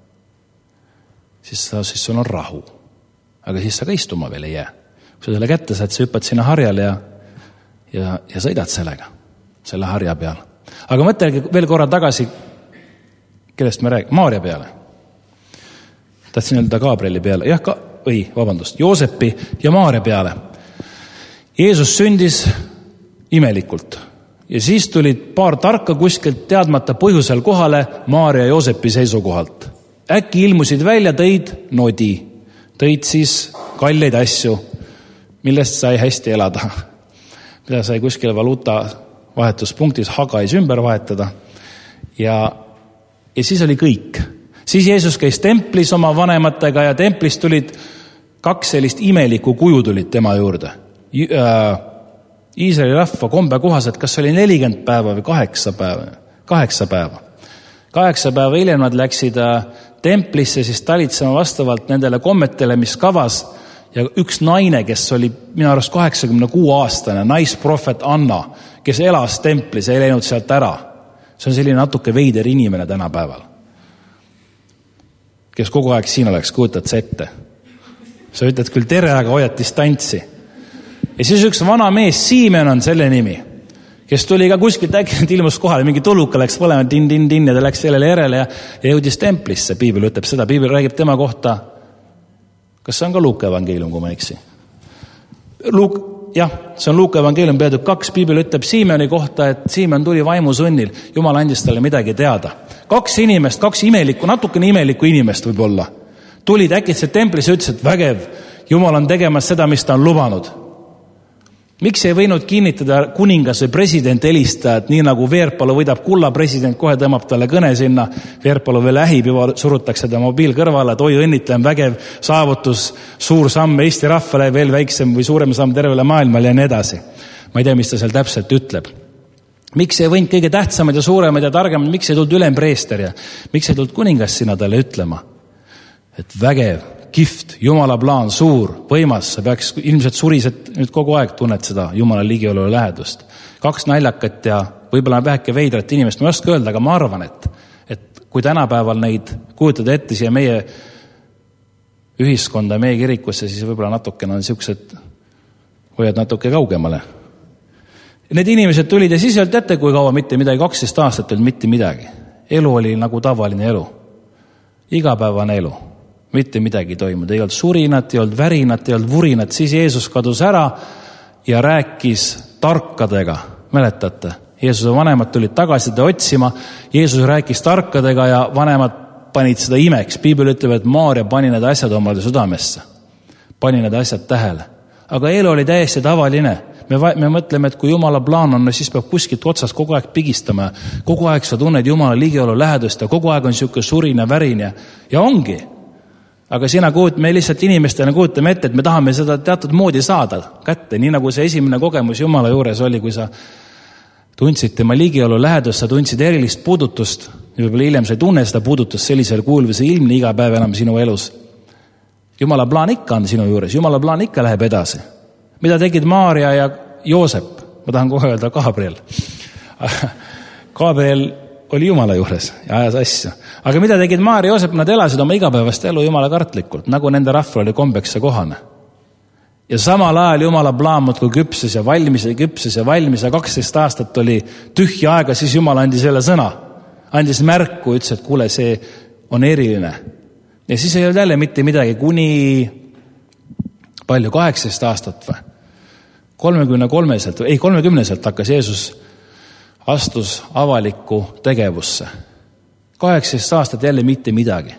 siis sul on rahu. Aga siis sa ka istuma veel ei jää. Kui sa selle kätte saad, sa hüppad sinna harjale ja sõidad sellega, selle harja peal. Aga mõtlegi veel korra tagasi, kellest me räägime, Maarja peale. Tahtsin öelda Gabrieli peale. Joosepi ja Maarja peale. Jeesus sündis imelikult. Ja siis tulid paar tarka kuskilt teadmata põhjusel kohale Maarja ja Joosepi seisukohalt. Äkki ilmusid välja, tõid nodi. Tõid siis kalleid asju, millest sai hästi elada. Mida sai kuskil valuuta vahetuspunktis Hagais ümber vahetada. Ja siis oli kõik. Siis Jeesus käis templis oma vanematega ja templis tulid 2 sellist imelikku kuju tulid tema juurde. Iisraeli rahva kombe kohaselt, kas oli 40 päeva või 8 päeva? 8 päeva. 8 päeva hiljem nad läksid templisse siis talitsema vastavalt nendele kommetele, mis kavas. Ja üks naine, kes oli minu arust 86-aastane, naisprohvet Anna, kes elas templis ja ei läinud sealt ära. See on selline natuke veider inimene tänapäeval. Kes kogu aeg siin oleks, kujutad sa ette. Sa ütled küll tere, aga hoiad distantsi. Ja siis üks vana mees, Siimen on selle nimi, kes tuli ka kuskilt äkki ilmus kohale, mingi tuluka läks põlema, din ja ta läks sellele järele ja jõudis templisse. Piibel ütleb seda, Piibel räägib tema kohta. Kas see on ka Luuka evangeelium, kui ma eksi? Jah, see on Luuka evangeelium peatükk 2. Piibel ütleb Siimeni kohta, et Siimen tuli vaimusunnil. Jumal andis talle midagi teada. 2 inimest, 2 imelikku, natukene imelikku inimest võib-olla. Tulid äkitselt templis ja ütles, et vägev, Jumal on tegemas seda, mis ta on lubanud. Miks ei võinud kinnitada kuningas või president helistajad, nii nagu Veerpalu võidab kulla, president kohe tõmbab talle kõne sinna, Veerpalu veel ähib, juba surutakse ta mobiil kõrvale, et oi õnnitlen, vägev saavutus, suur samm Eesti rahvale, veel väiksem või suurem samm tervele maailmale ja nii edasi. Ma ei tea, mis ta seal täpselt ütleb. Miks ei võinud kõige tähtsamad ja suuremad ja targemad, miks ei tulnud ülempreester ja miks ei tulnud kuningas sinna talle ütlema, et vägev, kihvt, Jumala plaan, suur, võimas, sa peaks ilmselt surised nüüd kogu aeg tunned seda Jumala ligiolu lähedust. 2 naljakat ja võib-olla väheke veidrat inimest, ma ei oska öelda, aga ma arvan, et kui tänapäeval neid kujutada ette siia meie ühiskonda, meie kirikusse, siis võib-olla natukene on siuksed, hoiad natuke kaugemale. Need inimesed tulid ja siis ei olnud ette, kui kaua mitte midagi, 12 aastat ei olnud mitte midagi. Elu oli nagu tavaline elu. Igapäevane elu. Mitte midagi toimunud, ei olnud surinat, ei olnud värinat, ei olnud vurinat, siis Jeesus kadus ära ja rääkis tarkadega, mäletate? Jeesuse vanemad tulid tagasi teda otsima, Jeesus rääkis tarkadega ja vanemad panid seda imeks. Piibel ütleb, et Maarja pani need asjad omale südamesse, pani need asjad tähele. Aga elu oli täiesti tavaline. Me mõtleme, et kui Jumala plaan on, siis peab kuskilt otsast kogu aeg pigistama. Kogu aeg sa tunned Jumala ligiolu lähedust ja kogu aeg on siuke surin ja värin ja ongi. Aga me lihtsalt inimestena kujutame ette, et me tahame seda teatud moodi saada kätte, nii nagu see esimene kogemus Jumala juures oli, kui sa tundsid tema ligiolu lähedust, sa tundsid erilist puudutust, võib-olla hiljem sa ei tunne seda puudutust sellisel kuul või see ilmne iga päev enam sinu elus. Jumala plaan ikka on sinu juures, Jumala plaan ikka läheb edasi. Mida tegid Maarja ja Joosep? Ma tahan kohe öelda Gabriel. Gabriel oli Jumala juures ja ajas asja. Aga mida tegid Maarja ja Joosep? Nad elasid oma igapäevast elu Jumala kartlikult, nagu nende rahval oli kombeks ja kohane. Ja samal ajal Jumala plaamud kui küpses ja valmis ja 12 aastat oli tühja aega, siis Jumal andis selle sõna. Andis märku, ütles, et kuule, see on eriline. Ja siis ei olnud jälle mitte midagi, kuni palju, 18 aastat või? 30 hakkas Jeesus astus avalikku tegevusse. 18 aastat jälle mitte midagi.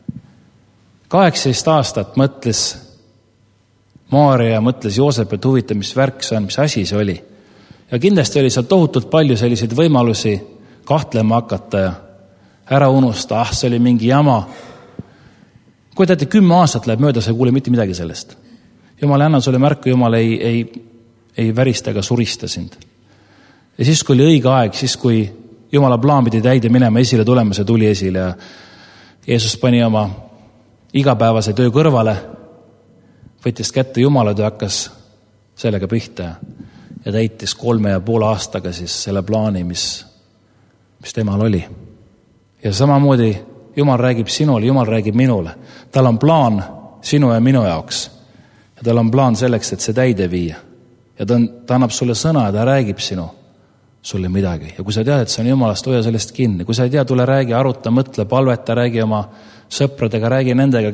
18 aastat mõtles Maarja ja mõtles Joosep, et huvitav, mis värk see on, mis asi see oli. Ja kindlasti oli seal tohutult palju selliseid võimalusi kahtlema hakata ja ära unusta, see oli mingi jama. kui teate, 10 aastat läheb mööda, sa ei kuule mitte midagi sellest. Jumal ei anna sulle märku, Jumal ei värista ega surista sind. Ja siis, kui oli õige aeg, siis kui Jumala plaan pidi täide minema, esile tulema, see tuli esile ja Jeesus pani oma igapäevase töö kõrvale, võttis kätte Jumala töö, hakkas sellega pihta ja täitis 3,5 aastaga siis selle plaani, mis temal oli. Ja samamoodi Jumal räägib sinule, Jumal räägib minule. Tal on plaan sinu ja minu jaoks. Ja tal on plaan selleks, et see täide viia. Ja ta annab sulle sõna ja ta räägib sulle midagi. Ja kui sa tead, et see on Jumalast, hoia sellest kinni. Kui sa ei tea, tule räägi, aruta, mõtle, palveta, räägi oma sõpradega, räägi nendega,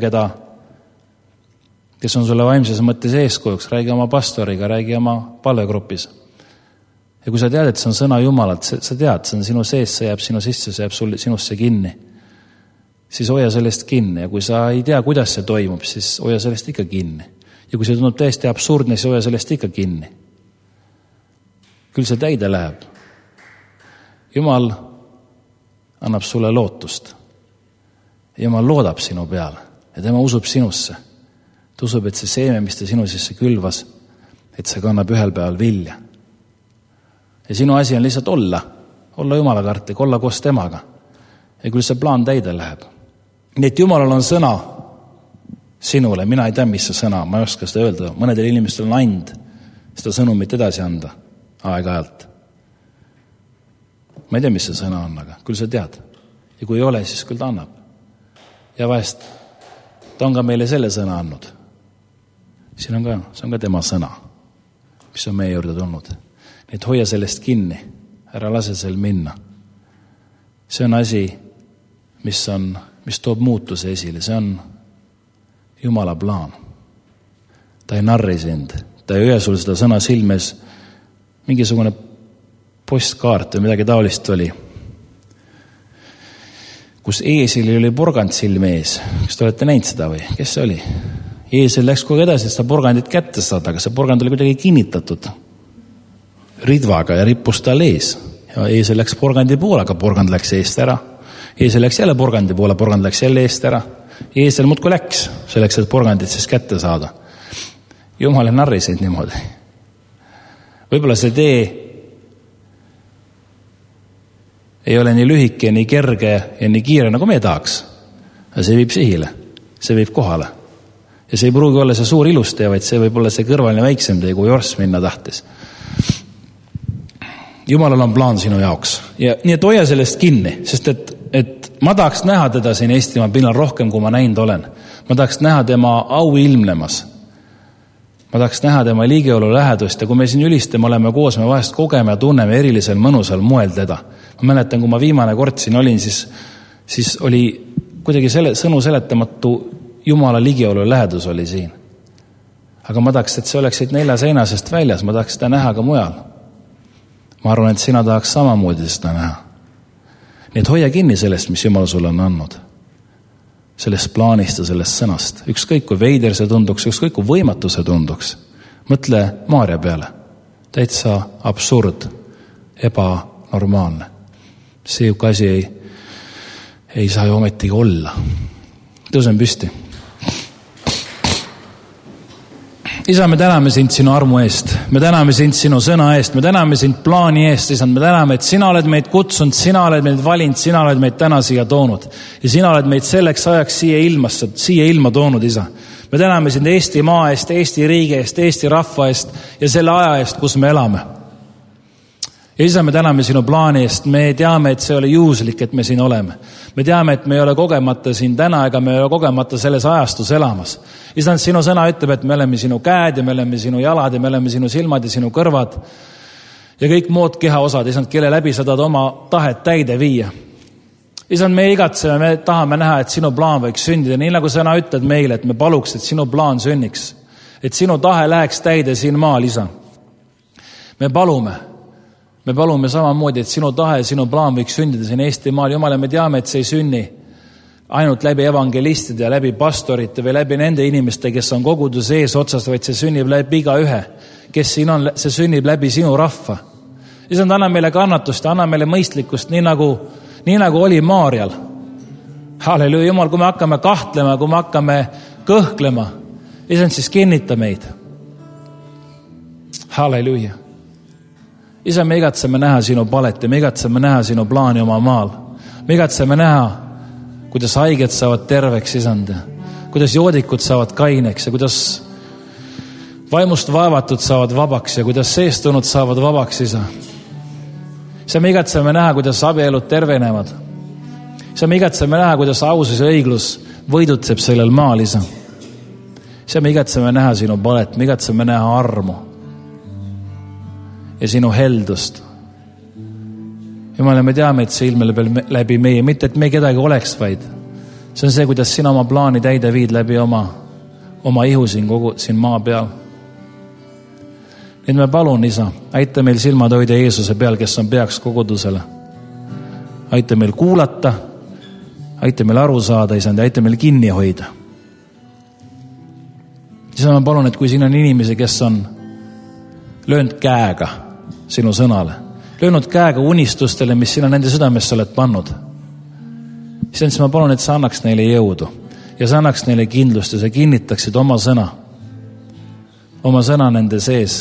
kes on sulle vaimses mõttes eeskujuks, räägi oma pastoriga, räägi oma palvegrupis. Ja kui sa tead, et see on sõna Jumalalt, sa tead, see on sinu sees, see jääb sinu sisse, see jääb sinusse kinni, siis hoia sellest kinni. Ja kui sa ei tea, kuidas see toimub, siis hoia sellest ikka kinni. Ja kui see tundub täiesti absurdne, siis hoia sellest ikka kinni. Küll see täide läheb. Jumal annab sulle lootust. Jumal loodab sinu peale ja tema usub sinusse. Ta usub, et see seeme, mis ta sinu sisse külvas, et see kannab ühel päeval vilja. Ja sinu asi on lihtsalt olla Jumala kartlik, olla koos temaga. Ja küll see plaan täide läheb. Nii et Jumalal on sõna sinule, mina ei tea, mis see sõna, ma ei oska seda öelda. Mõnedel inimestel on and seda sõnumit edasi anda aeg-ajalt. Ma ei tea, mis see sõna on, aga küll sa tead. Ja kui ei ole, siis küll ta annab. Ja vahest ta on ka meile selle sõna andnud. See on ka tema sõna, mis on meie juurde tulnud. Nii et hoia sellest kinni, ära lase sel minna. See on asi, mis toob muutuse esile, see on Jumala plaan. Ta ei narri sind, ta ei öö sul seda sõna silmes, mingisugune postkaart või midagi taolist oli, kus eesili oli porgand silme ees. Kas te olete näinud seda või? Kes see oli? Eesel läks kogu edasi, et seda porgandit kätte saada, aga see porgand oli kuidagi kinnitatud ridvaga ja rippus tal ees. Ja eesel läks porgandi poole, aga porgand läks eest ära. Eesel läks jälle porgandi poole, porgand läks jälle eest ära. Eesel muudkui läks, selleks, et porgandit siis kätte saada. Jumal ei narri sind niimoodi. Võib-olla see tee ei ole nii lühike, nii kerge ja nii kiire, nagu me tahaks. Aga see viib sihile, see viib kohale. Ja see ei pruugi olla see suur ilus tee, vaid see võib olla see kõrvaline väiksem tee, kui Jors minna tahtis. Jumalal on plaan sinu jaoks. Ja nii et hoia sellest kinni, sest et ma tahaks näha teda siin Eestimaa pinnal rohkem, kui ma näinud olen. Ma tahaks näha tema au ilmnemas. Ma tahaks näha tema liigeolu lähedust ja kui me siin ülistame oleme koos, me vahest kogeme ja tunneme erilisel mõnusal moel teda. Ma mäletan, kui ma viimane kord siin olin, siis oli kuidagi sõnu seletamatu Jumala liigeolu lähedus oli siin. Aga ma tahaks, et see oleks siit 4 seinasest väljas, ma tahaks seda näha ka mujal. Ma arvan, et sina tahaks samamoodi seda näha. Nii et hoia kinni sellest, mis Jumal sulle on andnud. Sellest plaanist ja sellest sõnast. Ükskõik kui veider see tunduks, ükskõik kui võimatu see tunduks. Mõtle Maarja peale. Täitsa absurd, ebanormaalne. See asi ei saa ju ometigi olla. Tõusen püsti. Isa, me täname sind sinu armu eest. Me täname sind sinu sõna eest. Me täname sind plaani eest, Isa. Me täname, et sina oled meid kutsunud, sina oled meid valinud, sina oled meid täna siia toonud. Ja sina oled meid selleks ajaks siia ilma toonud, Isa. Me täname sind Eesti maa eest, Eesti riigi eest, Eesti rahva eest ja selle aja eest, kus me elame. Ja Isa, me täname sinu plaani eest. Me teame, et see oli juhuslik, et me siin oleme. Me teame, et me ei ole kogemata siin täna ega me ei ole kogemata selles ajastus elamas. Isa, sinu sõna ütleb, et me oleme sinu käed ja me oleme sinu jalad ja me oleme sinu silmad ja sinu kõrvad ja kõik muud kehaosad, Isa, kelle läbi sa tahad oma tahet täide viia. Isa, me igatseme, me tahame näha, et sinu plaan võiks sündida, nii nagu sõna ütled meile, et me paluks, et sinu plaan sünniks, et sinu tahe läheks täide siin maal, Isa. Me palume samamoodi, et sinu tahe ja sinu plaan võiks sündida siin Eesti maal. Jumala, me teame, et see ei sünni ainult läbi evangelistide ja läbi pastorite või läbi nende inimeste, kes on koguduse ees otsast, vaid see sünnib läbi iga ühe, kes siin on, see sünnib läbi sinu rahva. Isand, anna meile kannatust ja anna meile mõistlikkust, nii nagu oli Maarjal. Halleluuja, Jumal, kui me hakkame kahtlema, kui me hakkame kõhklema, isand, siis kinnita meid. Halleluuja. Isand, me igatseme näha sinu palet ja me igatseme näha sinu plaani oma maal. Me igatseme näha, kuidas haiged saavad terveks, isand, kuidas joodikud saavad kaineks ja kuidas vaimust vaevatud saavad vabaks ja kuidas seestunud saavad vabaks, isa. Isa, me igatseme näha, kuidas abielud tervenevad. Isa, me igatseme näha, kuidas ausus ja õiglus võidutseb sellel maal, isa. Isa, me igatseme näha sinu palet, me igatseme näha armu ja sinu heldust. Jumal, me teame, et see ilmele läbi meie, mitte et me kedagi oleks, vaid see on see, kuidas sina oma plaani täide viid läbi oma ihu siin maa peal. Nüüd me palun, isa, aita meil silmad hoida Jeesuse peal, kes on peaks kogudusele. Aita meil kuulata, aita meil aru saada, isand, aita meil kinni hoida. Isa, ma palun, et kui siin on inimesi, kes on löönud käega sinu sõnale, löönud käega unistustele, mis sina nende südamesse oled pannud, siis ma palun, et sa annaks neile jõudu ja sa annaks neile kindlust ja sa kinnitaksid oma sõna nende sees.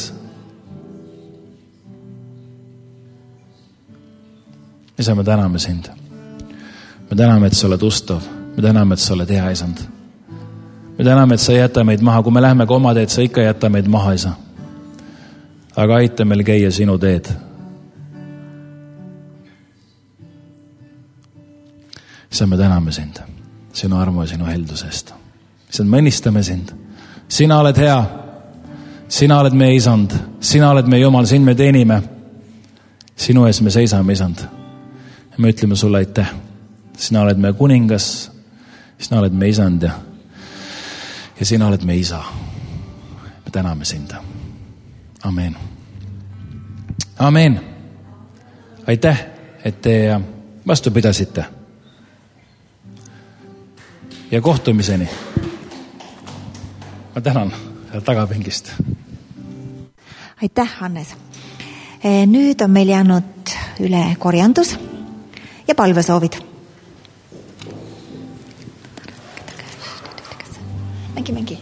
Isa, me täname sind. Me täname, et sa oled ustav. Me täname, et sa oled hea, isand. Me täname, et sa ei jäta meid maha. Kui me läheme ka oma teed, sa ikka ei jäta meid maha, isa. Aga aita meil käia sinu teed. Isa, me täname sind sinu armu ja sinu heldusest. Isa, me õnnistame sind. Sina oled hea. Sina oled meie isand. Sina oled meie Jumal. Sind me teenime. Sinu ees me seisame, isand. Ja me ütleme sulle aitäh. Sina oled meie kuningas. Sina oled meie isand ja sina oled meie isa. Me täname sind. Amen. Amen. Aitäh, et te vastu pidasite. Ja kohtumiseni. Ma tänan tagapingist. Aitäh, Hannes. Nüüd on meil jäänud üle korjandus ja palvesoovid. Mängi.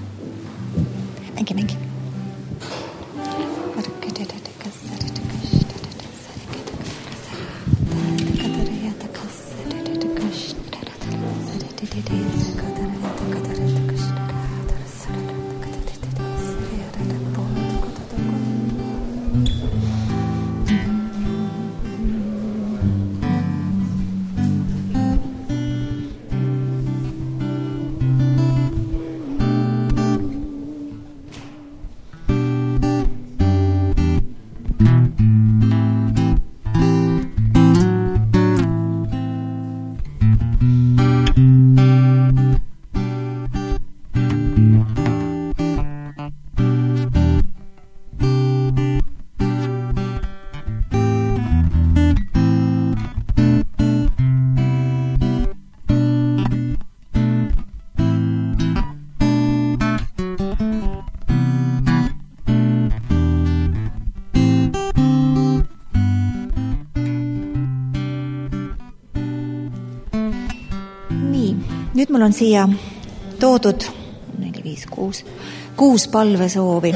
Nüüd mul on siia toodud 4, 5, 6 palvesoovi.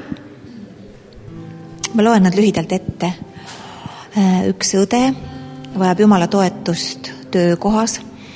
Ma loen nad lühidalt ette. Üks õde vajab Jumala toetust töökohas.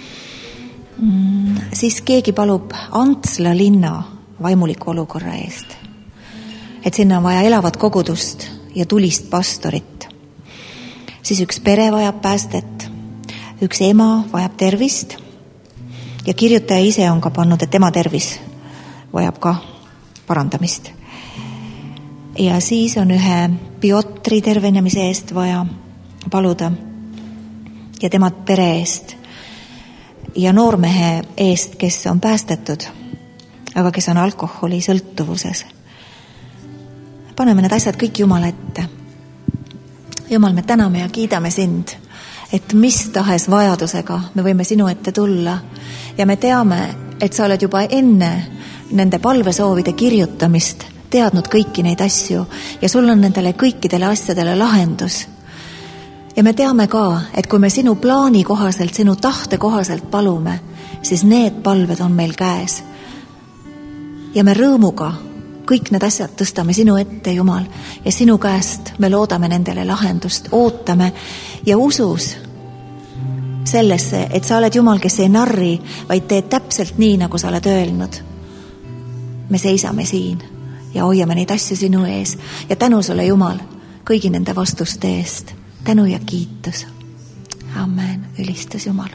Siis keegi palub Antsla linna vaimuliku olukorra eest. Et sinna on vaja elavat kogudust ja tulist pastorit. Siis üks pere vajab päästet. Üks ema vajab tervist. Ja kirjutaja ise on ka pannud, et tema tervis vajab ka parandamist. Ja siis on ühe Piotri tervenemise eest vaja paluda ja tema pere eest ja noormehe eest, kes on päästetud, aga kes on alkoholi sõltuvuses. Paneme need asjad kõik Jumala ette. Jumal, me täname ja kiidame sind, et mis tahes vajadusega me võime sinu ette tulla ja me teame, et sa oled juba enne nende palvesoovide kirjutamist teadnud kõiki neid asju ja sul on nendele kõikidele asjadele lahendus. Ja me teame ka, et kui me sinu plaani kohaselt, sinu tahte kohaselt palume, siis need palved on meil käes. Ja me rõõmuga kõik need asjad tõstame sinu ette, Jumal, ja sinu käest me loodame nendele lahendust, ootame ja usus sellesse, et sa oled Jumal, kes ei narri, vaid teed täpselt nii, nagu sa oled öelnud. Me seisame siin ja hoiame neid asju sinu ees ja tänu sulle, Jumal, kõigi nende vastuste eest. Tänu ja kiitus. Amen. Ülistus, Jumal.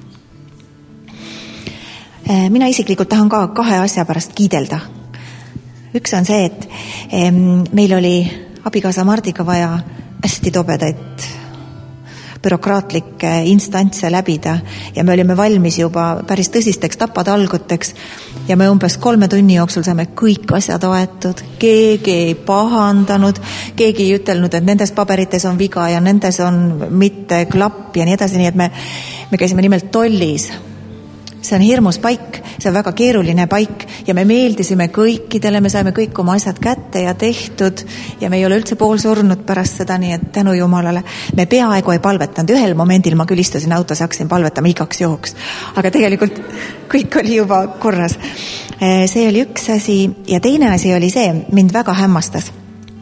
Mina isiklikult tahan ka 2 asja pärast kiidelda. Üks on see, et meil oli abikaasa Mardiga vaja hästi tobedaid bürokraatlikke instantse läbida ja me olime valmis juba päris tõsisteks tapatalguteks ja me umbes 3 tunni jooksul saime kõik asjad aetud. Keegi ei pahandanud, keegi ei ütelnud, et nendes paberites on viga ja nendes on mitte klapp ja nii edasi, nii et me käisime nimelt tollis. See on hirmus paik, see on väga keeruline paik ja me meeldisime kõikidele, me saime kõik oma asjad kätte ja tehtud ja me ei ole üldse pool surnud pärast seda, nii et tänu Jumalale. Me peaaegu ei palvetanud, ühel momendil ma küll istusin autos, hakkasin palvetama igaks juhuks, aga tegelikult kõik oli juba korras. See oli üks asi ja teine asi oli see, mind väga hämmastas.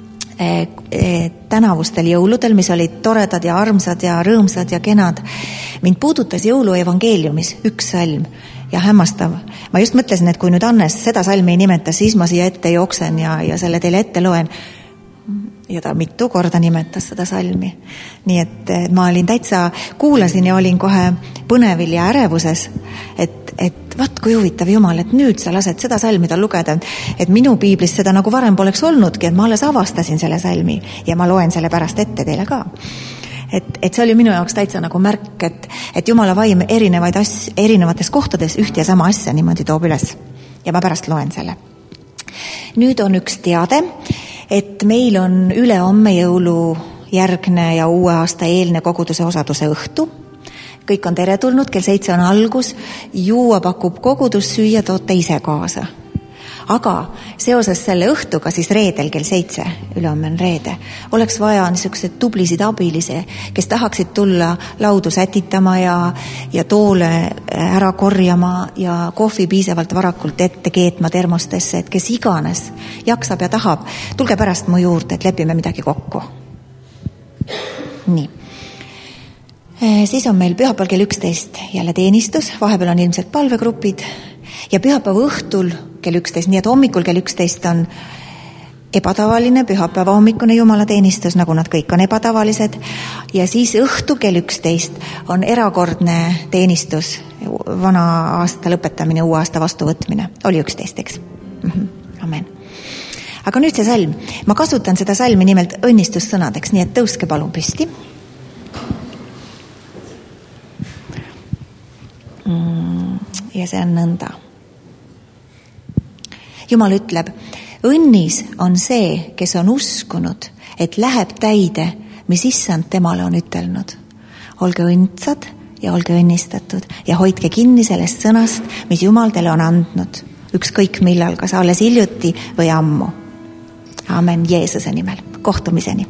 Tänavustel jõuludel, mis olid toredad ja armsad ja rõõmsad ja kenad. Mind puudutas jõuluevangeeliumis üks salm ja hämmastav. Ma just mõtlesin, et kui nüüd Annes seda salmi ei nimeta, siis ma siia ette jooksen ja selle teile ette loen. Ja ta mitu korda nimetas seda salmi. Nii et ma olin täitsa, kuulasin ja olin kohe põnevil ja ärevuses, et vaat kui huvitav Jumal, et nüüd sa lased seda salmi tal lugeda, et minu piiblis seda nagu varem poleks olnudki, et ma alles avastasin selle salmi ja ma loen selle pärast ette teile ka. Et see oli minu jaoks täitsa nagu märk, et Jumala vaim erinevates kohtades üht ja sama asja niimoodi toob üles ja ma pärast loen selle. Nüüd on üks teade, et meil on ülehomme jõulujärgne ja uue aasta eelne koguduse osaduse õhtu. Kõik on teretulnud, kell 7 on algus, juua pakub kogudus, süüa toote ise kaasa. Aga seoses selle õhtuga, siis reedel kell 7, ülehomme on reede, oleks vaja niisuguseid tublisid abilise, kes tahaksid tulla laudu sätitama ja toole ära korjama ja kohvi piisavalt varakult ette keetma termostesse, et kes iganes jaksab ja tahab, tulge pärast mu juurde, et lepime midagi kokku. Nii. Siis on meil pühapäeval kell 11 jälle teenistus, vahepeal on ilmselt palvegrupid ja pühapäeva õhtul kell 11, nii et hommikul kell 11 on ebatavaline pühapäeva hommikune jumalateenistus, nagu nad kõik on ebatavalised ja siis õhtu kell 11 on erakordne teenistus, vana aasta lõpetamine, uue aasta vastuvõtmine. Oli 11, eks? Amen. Aga nüüd see salm. Ma kasutan seda salmi nimelt õnnistussõnadeks, nii et tõuske palun püsti. Ja see on nõnda. Jumal ütleb, õnnis on see, kes on uskunud, et läheb täide, mis issand temale on ütelnud. Olge õndsad ja olge õnnistatud ja hoidke kinni sellest sõnast, mis Jumal teile on andnud. Ükskõik millal, kas alles hiljuti või ammu. Amen Jeesuse nimel. Kohtumiseni.